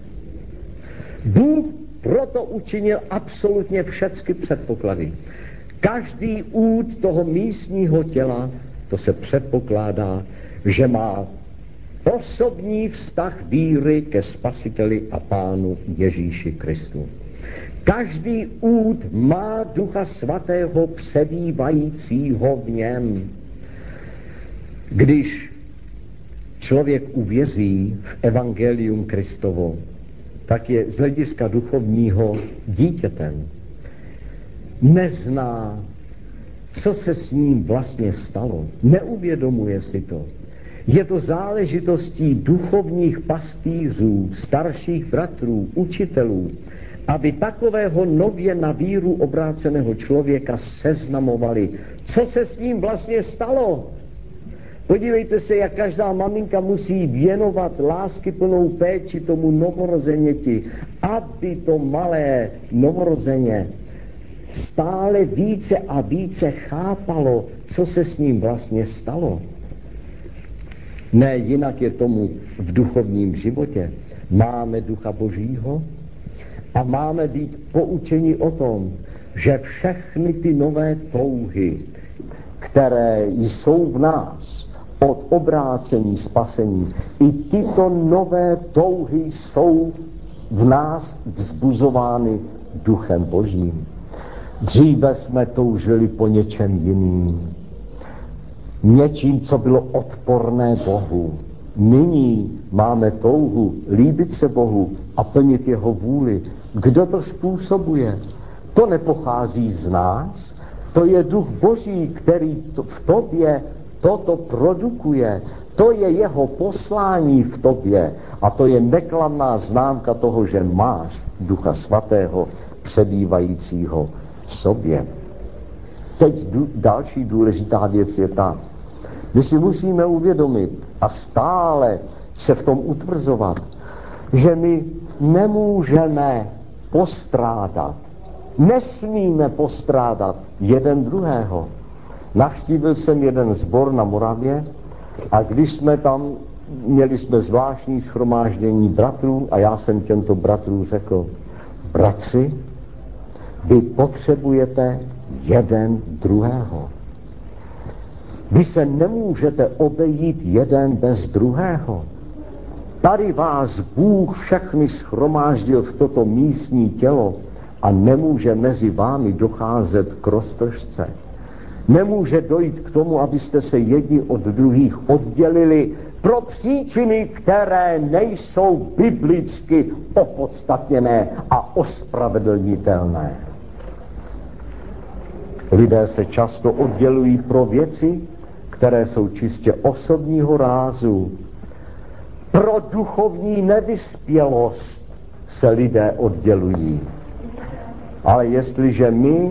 Bůh proto učinil absolutně všechny předpoklady. Každý úd toho místního těla, to se předpokládá, že má osobní vztah víry ke Spasiteli a Pánu Ježíši Kristu. Každý úd má Ducha Svatého přebývajícího v něm. Když člověk uvěří v evangelium Kristovo, tak je z hlediska duchovního dítětem. Nezná, co se s ním vlastně stalo. Neuvědomuje si to. Je to záležitostí duchovních pastýřů, starších bratrů, učitelů, aby takového nově na víru obráceného člověka seznamovali, co se s ním vlastně stalo. Podívejte se, jak každá maminka musí věnovat láskyplnou péči tomu novorozeněti, aby to malé novorozeně stále více a více chápalo, co se s ním vlastně stalo. Ne, jinak je tomu v duchovním životě. Máme Ducha Božího a máme být poučeni o tom, že všechny ty nové touhy, které jsou v nás od obrácení, spasení, i tyto nové touhy jsou v nás vzbuzovány Duchem Božím. Dříve jsme toužili po něčem jiným, něčím, co bylo odporné Bohu. Nyní máme touhu líbit se Bohu a plnit jeho vůli. Kdo to způsobuje? To nepochází z nás, to je Duch Boží, který to, v tobě toto produkuje. To je jeho poslání v tobě a to je neklamná známka toho, že máš Ducha Svatého přebývajícího v sobě. Teď další důležitá věc je ta. My si musíme uvědomit a stále se v tom utvrzovat, že my nemůžeme postrádat, nesmíme postrádat jeden druhého. Navštívil jsem jeden sbor na Moravě a když jsme tam, měli jsme zvláštní shromáždění bratrů a já jsem těmto bratrům řekl, bratři, vy potřebujete jeden druhého. Vy se nemůžete obejít jeden bez druhého. Tady vás Bůh všechny shromáždil v toto místní tělo a nemůže mezi vámi docházet k roztržce. Nemůže dojít k tomu, abyste se jedni od druhých oddělili pro příčiny, které nejsou biblicky opodstatněné a ospravedlnitelné. Lidé se často oddělují pro věci, které jsou čistě osobního rázu. Pro duchovní nevyspělost se lidé oddělují. Ale jestliže my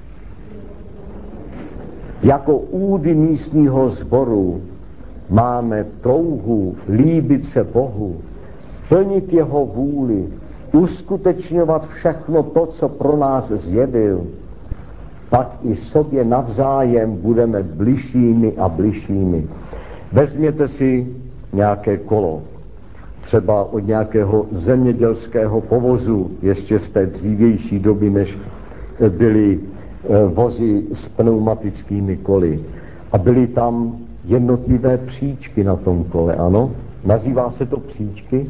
jako údy místního sboru máme touhu líbit se Bohu, plnit jeho vůli, uskutečňovat všechno to, co pro nás zjevil, pak i sobě navzájem budeme bližšími a bližšími. Vezměte si nějaké kolo, třeba od nějakého zemědělského povozu, ještě z té dřívější doby, než byly vozy s pneumatickými koly. A byly tam jednotlivé příčky na tom kole, ano? Nazývá se to příčky?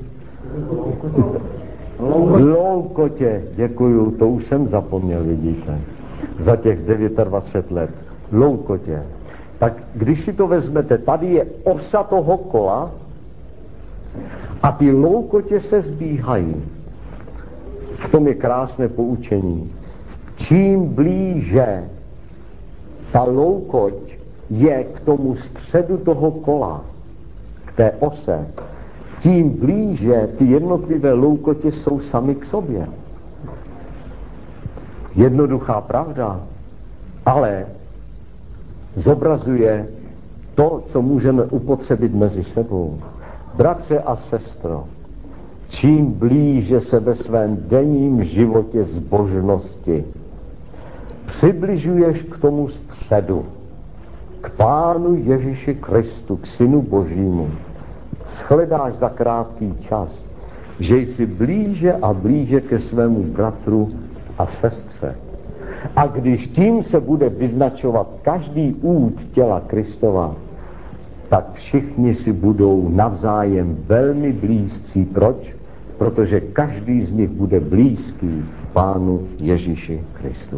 Loukotě, děkuju, to už jsem zapomněl, vidíte, za těch dvacet devět let. Loukotě. Tak když si to vezmete, tady je osa toho kola a ty loukotě se zbíhají. V tom je krásné poučení. Čím blíže ta loukoť je k tomu středu toho kola, k té ose, tím blíže ty jednotlivé loukotě jsou sami k sobě. Jednoduchá pravda, ale zobrazuje to, co můžeme upotřebit mezi sebou. Bratře a sestro, čím blíže se ve svém denním životě zbožnosti přibližuješ k tomu středu, k Pánu Ježíši Kristu, k Synu Božímu, shledáš za krátký čas, že jsi blíže a blíže ke svému bratru a sestře. A když tím se bude vyznačovat každý úd těla Kristova, tak všichni si budou navzájem velmi blízcí. Proč? Protože každý z nich bude blízký Pánu Ježíši Kristu.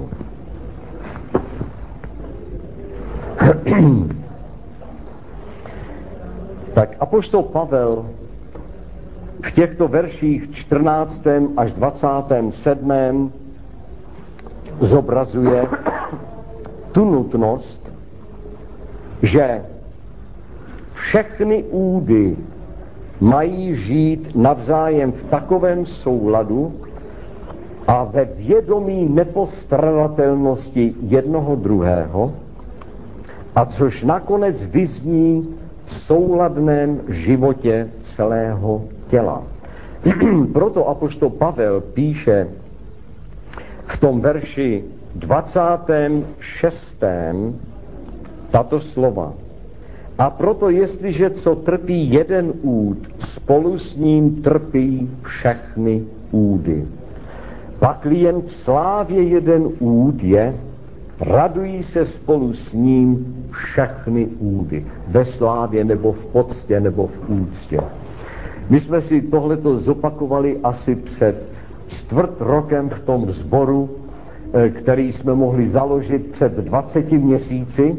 Tak apoštol Pavel v těchto verších čtrnáctém až dvacátém sedmém zobrazuje tu nutnost, že všechny údy mají žít navzájem v takovém souladu a ve vědomí nepostradatelnosti jednoho druhého, a což nakonec vyzní v souladném životě celého těla. Proto apoštol Pavel píše v tom verši dvacátém šestém tato slova. A proto, jestliže co trpí jeden úd, spolu s ním trpí všechny údy. Pakli jen v slávě jeden úd je, radují se spolu s ním všechny údy. Ve slávě nebo v poctě nebo v úctě. My jsme si tohleto zopakovali asi před čtvrt rokem v tom sboru, který jsme mohli založit před dvaceti měsíci.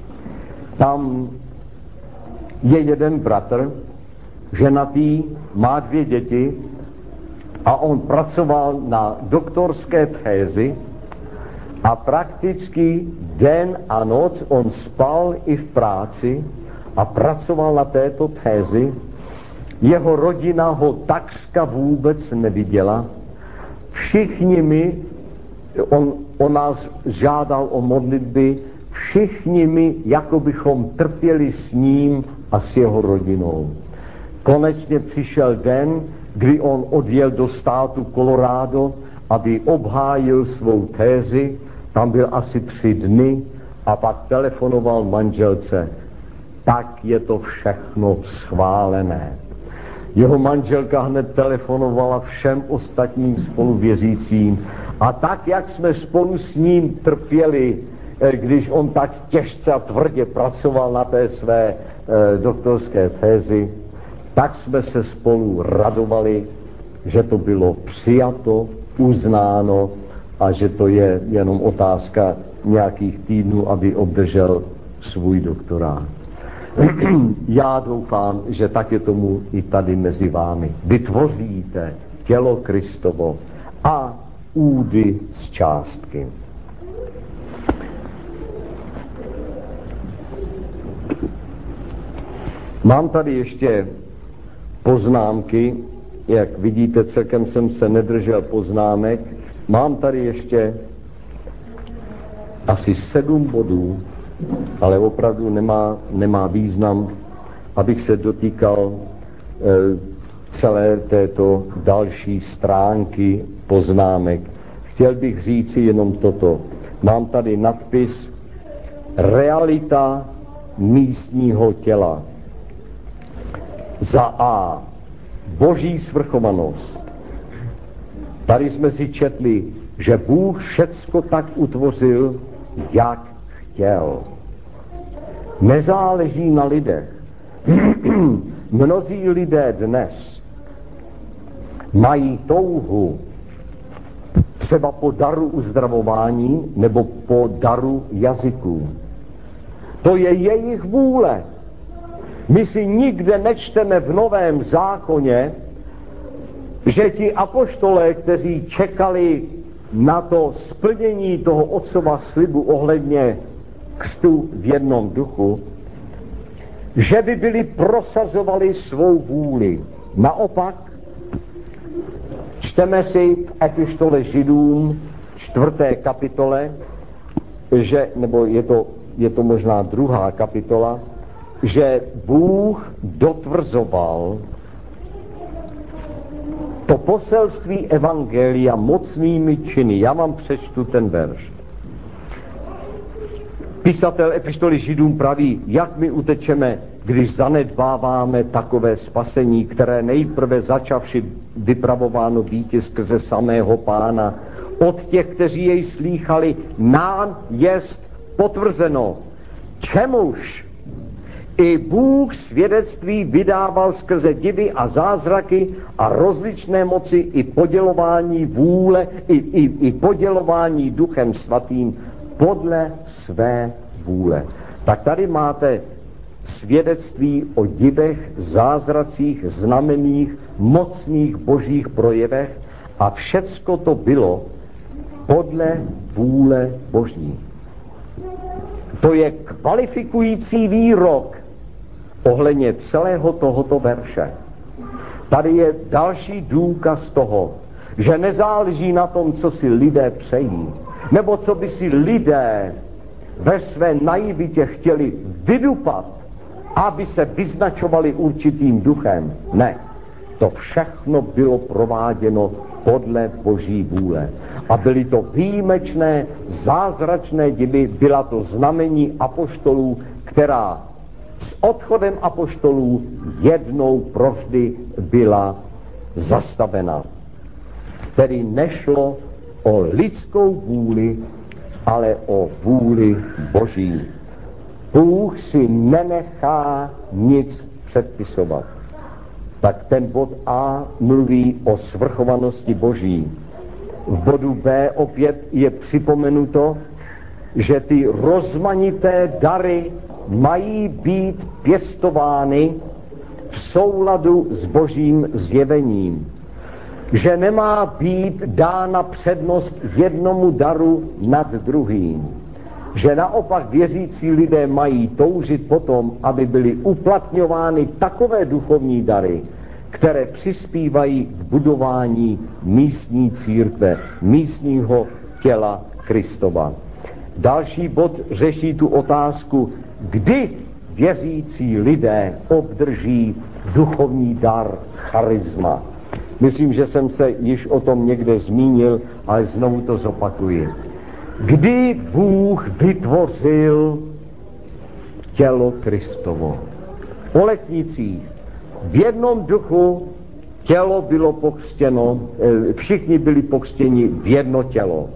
Tam je jeden bratr, ženatý, má dvě děti a on pracoval na doktorské thézi a prakticky den a noc on spal i v práci a pracoval na této thézi. Jeho rodina ho takřka vůbec neviděla. Všichni my, on, on nás žádal o modlitby, všichni my, jako bychom trpěli s ním a s jeho rodinou. Konečně přišel den, kdy on odjel do státu Colorado, aby obhájil svou tézi. Tam byl asi tři dny a pak telefonoval manželce. Tak je to všechno schválené. Jeho manželka hned telefonovala všem ostatním spoluvěřícím a tak, jak jsme spolu s ním trpěli, když on tak těžce a tvrdě pracoval na té své e, doktorské tézi, tak jsme se spolu radovali, že to bylo přijato, uznáno a že to je jenom otázka nějakých týdnů, aby obdržel svůj doktorát. Já doufám, že tak je tomu i tady mezi vámi. Vytvoříte tělo Kristovo a údy z částky. Mám tady ještě poznámky, jak vidíte, celkem jsem se nedržel poznámek. Mám tady ještě asi sedm bodů, ale opravdu nemá, nemá význam, abych se dotýkal e, celé této další stránky poznámek. Chtěl bych říci jenom toto. Mám tady nadpis Realita místního těla. Za A. Boží svrchovanost. Tady jsme si četli, že Bůh všecko tak utvořil, jak chtěl. Nezáleží na lidech. Mnozí lidé dnes mají touhu třeba po daru uzdravování nebo po daru jazyků. To je jejich vůle. My si nikde nečteme v Novém zákoně, že ti apoštolé, kteří čekali na to splnění toho otcova slibu ohledně křtu v jednom duchu, že by byli prosazovali svou vůli. Naopak, čteme si v epištole Židům čtvrté kapitole, že, nebo je to, je to možná druhá kapitola, že Bůh dotvrzoval to poselství evangelia mocnými činy. Já vám přečtu ten verš. Písatel epištoly Židům praví, jak my utečeme, když zanedbáváme takové spasení, které nejprve začavši vypravováno býti skrze samého Pána. Od těch, kteří jej slýchali, nám jest potvrzeno. Čemuž i Bůh svědectví vydával skrze divy a zázraky a rozličné moci i podělování vůle, i, i, i podělování duchem svatým podle své vůle. Tak tady máte svědectví o divech, zázracích, znameních, mocných božích projevech a všecko to bylo podle vůle boží. To je kvalifikující výrok ohledně celého tohoto verše. Tady je další důkaz toho, že nezáleží na tom, co si lidé přejí, nebo co by si lidé ve své naivitě chtěli vydupat, aby se vyznačovali určitým duchem. Ne, to všechno bylo prováděno podle Boží vůle. A byly to výjimečné, zázračné divy, byla to znamení apoštolů, která s odchodem apoštolů jednou provždy byla zastavena. Tedy nešlo o lidskou vůli, ale o vůli Boží. Bůh si nenechá nic předpisovat. Tak ten bod A mluví o svrchovanosti Boží. V bodu B opět je připomenuto, že ty rozmanité dary mají být pěstovány v souladu s Božím zjevením. Že nemá být dána přednost jednomu daru nad druhým. Že naopak věřící lidé mají toužit potom, aby byly uplatňovány takové duchovní dary, které přispívají k budování místní církve, místního těla Kristova. Další bod řeší tu otázku, kdy věřící lidé obdrží duchovní dar charisma. Myslím, že jsem se již o tom někde zmínil, ale znovu to zopakuji. Kdy Bůh vytvořil tělo Kristovo? Po letnicích v jednom duchu tělo bylo pokřtěno, všichni byli pokřtěni v jedno tělo.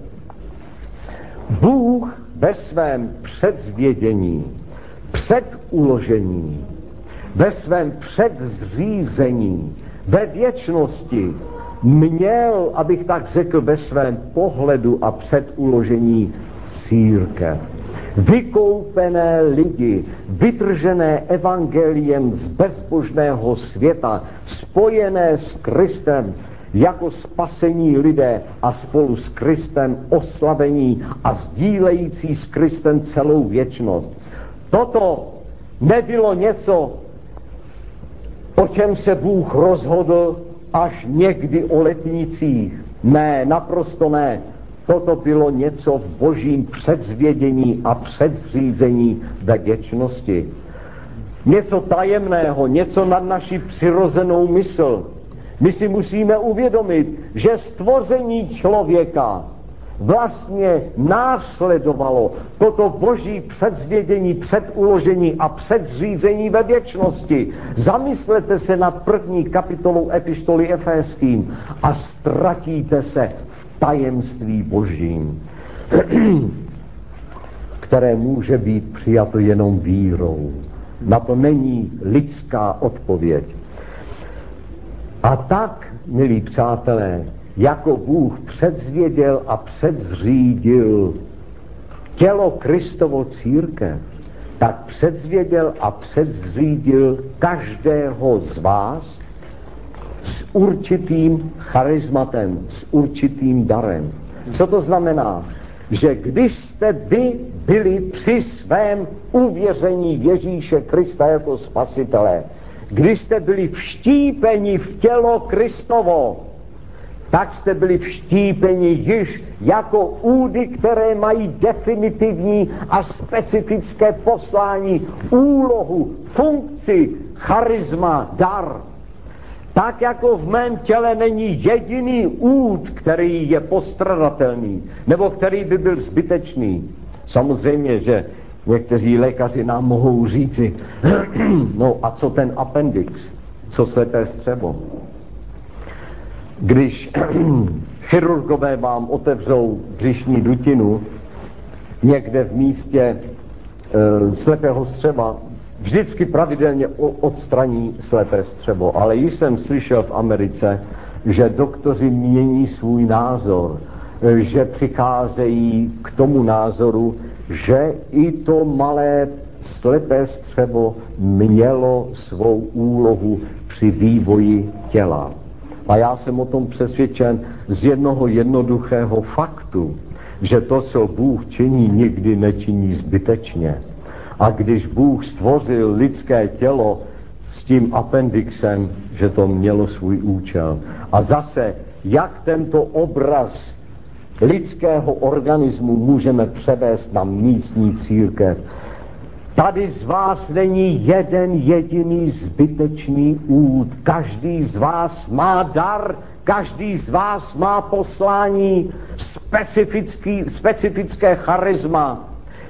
Bůh ve svém předzvědění, předuložení, ve svém předzřízení, ve věčnosti měl, abych tak řekl, ve svém pohledu a předuložení církev. Vykoupené lidi, vytržené evangeliem z bezbožného světa, spojené s Kristem jako spasení lidé a spolu s Kristem oslavení a sdílející s Kristem celou věčnost. Toto nebylo něco, o čem se Bůh rozhodl až někdy o letnicích. Ne, naprosto ne. Toto bylo něco v Božím předzvědění a předzřízení ve věčnosti. Něco tajemného, něco nad naši přirozenou mysl. My si musíme uvědomit, že stvoření člověka vlastně následovalo toto Boží předzvědění, předuložení a předzřízení ve věčnosti. Zamyslete se nad první kapitolou epištoly Efeským a ztratíte se v tajemství Božím, které může být přijato jenom vírou. Na to není lidská odpověď. A tak, milí přátelé, jako Bůh předzvěděl a předzřídil tělo Kristovo církev, tak předzvěděl a předzřídil každého z vás s určitým charismatem, s určitým darem. Co to znamená? Že když jste vy byli při svém uvěření v Ježíše Krista jako spasitele, když jste byli vštípeni v tělo Kristovo, tak jste byli vštípeni již jako údy, které mají definitivní a specifické poslání, úlohu, funkci, charisma, dar. Tak jako v mém těle není jediný úd, který je postradatelný, nebo který by byl zbytečný. Samozřejmě, že někteří lékaři nám mohou říci, no a co ten appendix, co slepé střevo? Když chirurgové vám otevřou břišní dutinu někde v místě e, slepého střeva, vždycky pravidelně odstraní slepé střevo. Ale již jsem slyšel v Americe, že doktoři mění svůj názor, že přicházejí k tomu názoru, že i to malé slepé střevo mělo svou úlohu při vývoji těla. A já jsem o tom přesvědčen z jednoho jednoduchého faktu, že to, co Bůh činí, nikdy nečiní zbytečně. A když Bůh stvořil lidské tělo s tím appendixem, že to mělo svůj účel. A zase, jak tento obraz lidského organismu můžeme převést na místní církev? Tady z vás není jeden jediný zbytečný úd. Každý z vás má dar, každý z vás má poslání, specifický, specifické charisma.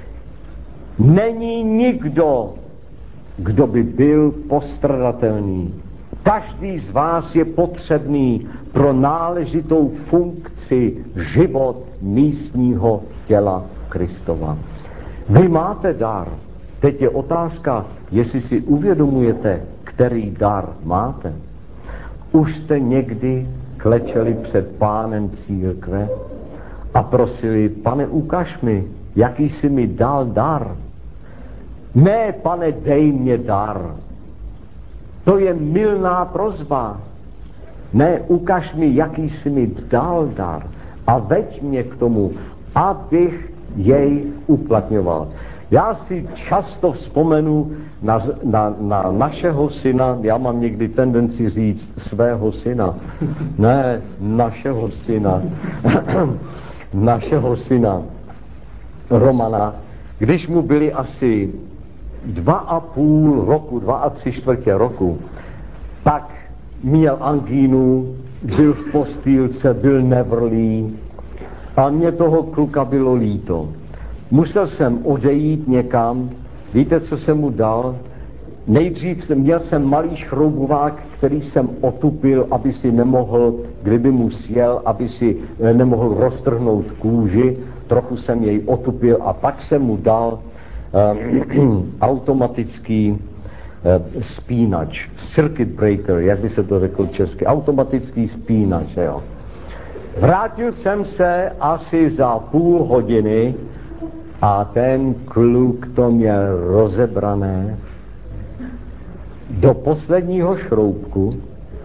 Není nikdo, kdo by byl postradatelný. Každý z vás je potřebný pro náležitou funkci život místního těla Kristova. Vy máte dar. Teď je otázka, jestli si uvědomujete, který dar máte. Už jste někdy klečeli před pánem církve a prosili, pane, ukaž mi, jaký jsi mi dal dar. Ne, pane, dej mě dar. To je mylná prosba. Ne, ukaž mi, jaký jsi mi dal dar a veď mě k tomu, abych jej uplatňoval. Já si často vzpomenu na, na, na našeho syna, já mám někdy tendenci říct svého syna, ne, našeho syna, našeho syna Romana, když mu byli asi dva a půl roku, dva a tři čtvrtě roku, tak měl angínu, byl v postýlce, byl nevrlý a mě toho kluka bylo líto. Musel jsem odejít někam, víte, co jsem mu dal? Nejdřív jsem, měl jsem malý šroubovák, který jsem otupil, aby si nemohl, kdyby mu sjel, aby si nemohl roztrhnout kůži, trochu jsem jej otupil a pak jsem mu dal um, automatický uh, spínač, circuit breaker, jak by se to řekl česky, automatický spínač, jo. Vrátil jsem se asi za půl hodiny a ten kluk to měl rozebrané do posledního šroubku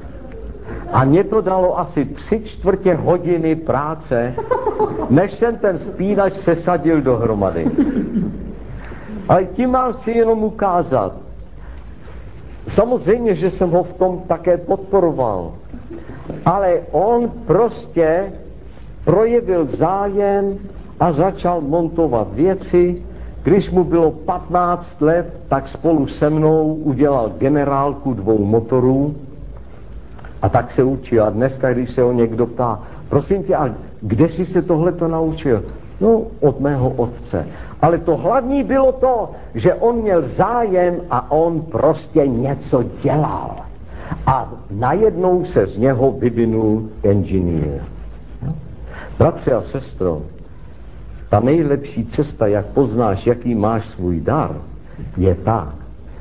a mě to dalo asi tři čtvrtě hodiny práce, než jsem ten spínač sesadil dohromady. Ale tím vám chci jenom ukázat. Samozřejmě, že jsem ho v tom také podporoval, ale on prostě projevil zájem a začal montovat věci. Když mu bylo patnáct let, tak spolu se mnou udělal generálku dvou motorů a tak se učil. A dneska, když se ho někdo ptá, prosím tě, a kde jsi se tohleto naučil? No, od mého otce. Ale to hlavní bylo to, že on měl zájem a on prostě něco dělal. A najednou se z něho vyvinul inženýr. Bratře a sestro, ta nejlepší cesta, jak poznáš, jaký máš svůj dar, je tak,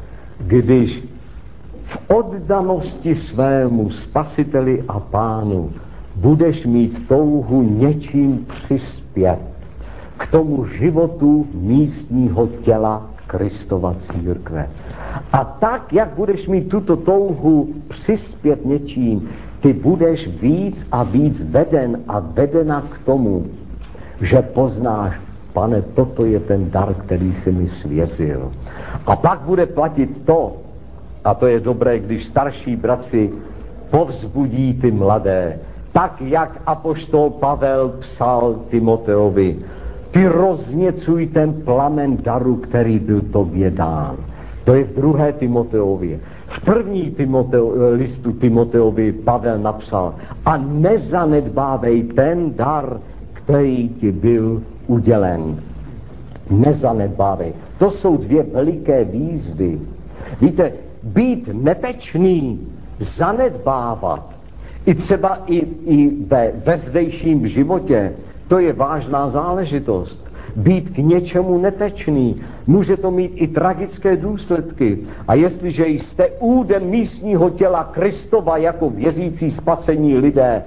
když v oddanosti svému Spasiteli a Pánu budeš mít touhu něčím přispět k tomu životu místního těla Kristova církve. A tak, jak budeš mít tuto touhu přispět něčím, ty budeš víc a víc veden a vedena k tomu, že poznáš, pane, toto je ten dar, který jsi mi svěřil. A pak bude platit to, a to je dobré, když starší bratři povzbudí ty mladé, tak jak apoštol Pavel psal Timoteovi, ty rozněcuj ten plamen daru, který byl tobě dán. To je v druhé Timoteově. V první Timoteo, listu Timoteovi Pavel napsal, a nezanedbávej ten dar, který ti byl udělen. Nezanedbávej. To jsou dvě veliké výzvy. Víte, být netečný, zanedbávat, i třeba i, i ve, ve zdejším životě, to je vážná záležitost. Být k něčemu netečný, může to mít i tragické důsledky. A jestliže jste údem místního těla Kristova jako věřící spasení lidé,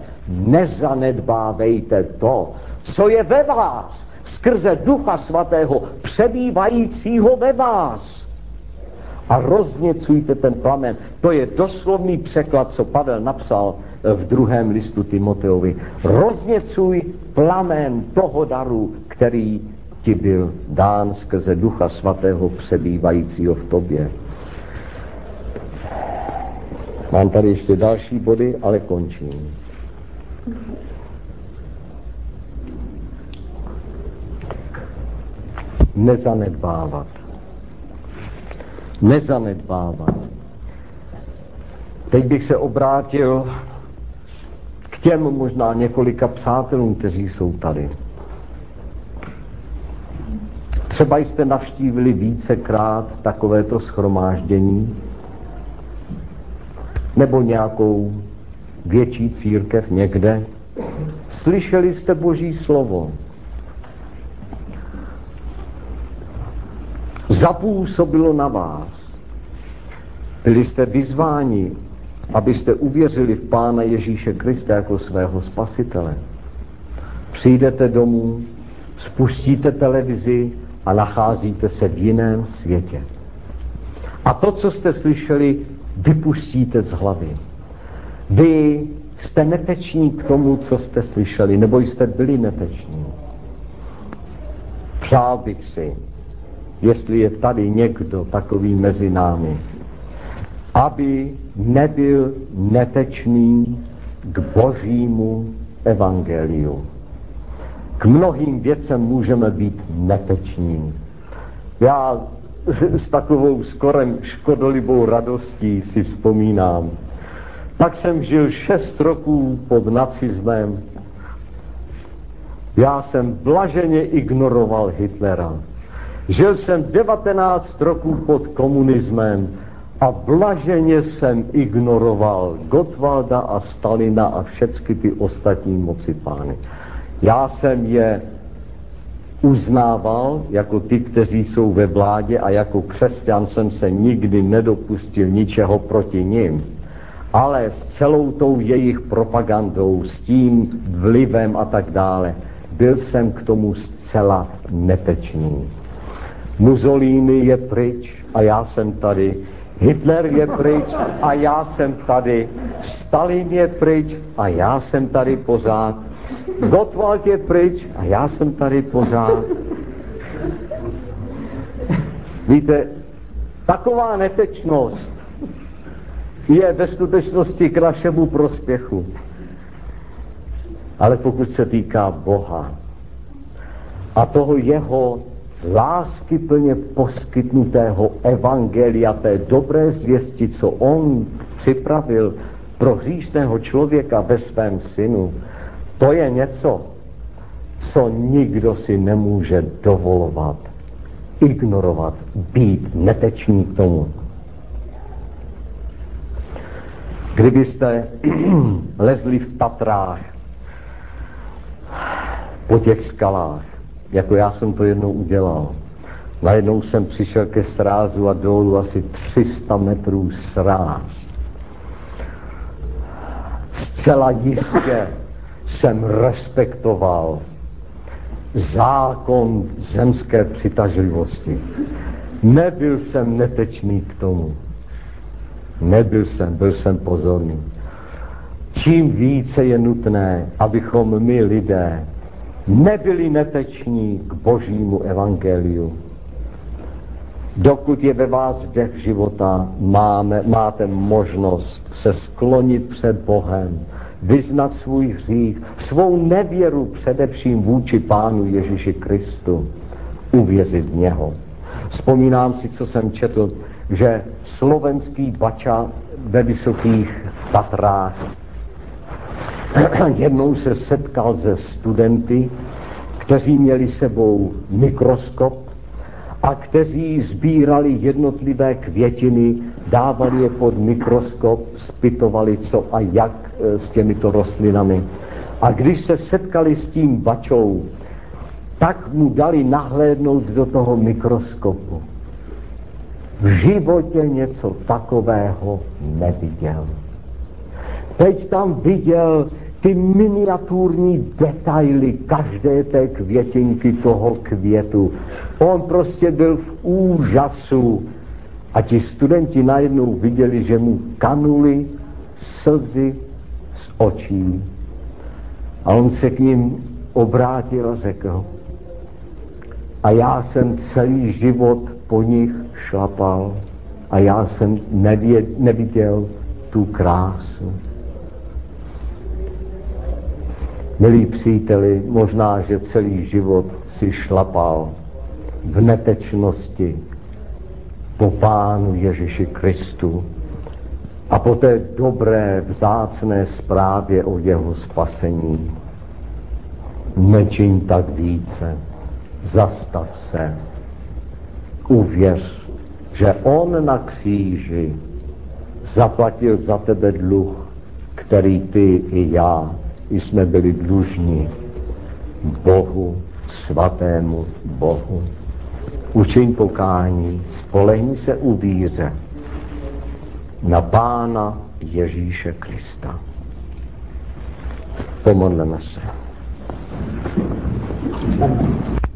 nezanedbávejte to, co je ve vás, skrze Ducha Svatého, přebývajícího ve vás. A rozněcujte ten plamen. To je doslovný překlad, co Pavel napsal v druhém listu Timoteovi. Rozněcuj plamen toho daru, který ti byl dán skrze Ducha Svatého přebývajícího v tobě. Mám tady ještě další body, ale končím. Nezanedbávat. nezanedbávat. Teď bych se obrátil k těm možná několika přátelům, kteří jsou tady. Třeba jste navštívili vícekrát takovéto shromáždění nebo nějakou větší církev někde. Slyšeli jste Boží slovo. Zapůsobilo na vás. Byli jste vyzváni, abyste uvěřili v Pána Ježíše Krista jako svého spasitele. Přijdete domů, spustíte televizi a nacházíte se v jiném světě. A to, co jste slyšeli, vypustíte z hlavy. Vy jste neteční k tomu, co jste slyšeli, nebo jste byli neteční. Přál bych si, jestli je tady někdo takový mezi námi, aby nebyl netečný k Božímu evangeliu. K mnohým věcem můžeme být neteční. Já s takovou skorem škodolibou radostí si vzpomínám. Tak jsem žil šest roků pod nacismem. Já jsem blaženě ignoroval Hitlera. Žil jsem devatenáct roků pod komunismem a blaženě jsem ignoroval Gottwalda a Stalina a všechny ty ostatní mocipány. Já jsem je uznával jako ty, kteří jsou ve vládě, a jako křesťan jsem se nikdy nedopustil ničeho proti nim. Ale s celou tou jejich propagandou, s tím vlivem a tak dále, byl jsem k tomu zcela netečný. Mussolini je pryč a já jsem tady. Hitler je pryč a já jsem tady. Stalin je pryč a já jsem tady pořád. Gottwald je pryč a já jsem tady pořád. Víte, taková netečnost je ve skutečnosti k našemu prospěchu. Ale pokud se týká Boha a toho jeho láskyplně poskytnutého evangelia, té dobré zvěsti, co on připravil pro hříšného člověka ve svém synu, to je něco, co nikdo si nemůže dovolovat, ignorovat, být netečný k tomu. Kdybyste lezli v Tatrách po těch skalách, jako já jsem to jednou udělal, najednou jsem přišel ke srázu a dolů asi tři sta metrů sráz. Zcela jistě jsem respektoval zákon zemské přitažlivosti. Nebyl jsem netečný k tomu. Nebyl jsem, byl jsem pozorný. Čím více je nutné, abychom my lidé nebyli neteční k Božímu evangeliu. Dokud je ve vás dech života, máme, máte možnost se sklonit před Bohem, vyznat svůj hřích, svou nevěru především vůči Pánu Ježíši Kristu, uvěřit v něho. Vzpomínám si, co jsem četl, že slovenský bača ve Vysokých Tatrách jednou se setkal se studenty, kteří měli sebou mikroskop a kteří sbírali jednotlivé květiny, dávali je pod mikroskop, zpytovali co a jak s těmito rostlinami. A když se setkali s tím bačou, tak mu dali nahlédnout do toho mikroskopu. V životě něco takového neviděl. Teď tam viděl ty miniaturní detaily každé té květinky, toho květu. On prostě byl v úžasu. A ti studenti najednou viděli, že mu kanuly slzy z očí. A on se k ním obrátil a řekl: a já jsem celý život po nich šlapal a já jsem nevě, neviděl tu krásu. Milí příteli, možná, že celý život si šlapal v netečnosti po Pánu Ježíši Kristu a po té dobré, vzácné zprávě o jeho spasení. Nečiň tak více, zastav se, uvěř, že on na kříži zaplatil za tebe dluh, který ty i já jsme byli dlužní Bohu, svatému Bohu. Učiň pokání, spolehni se u víře na Pána Ježíše Krista. Pomodleme se.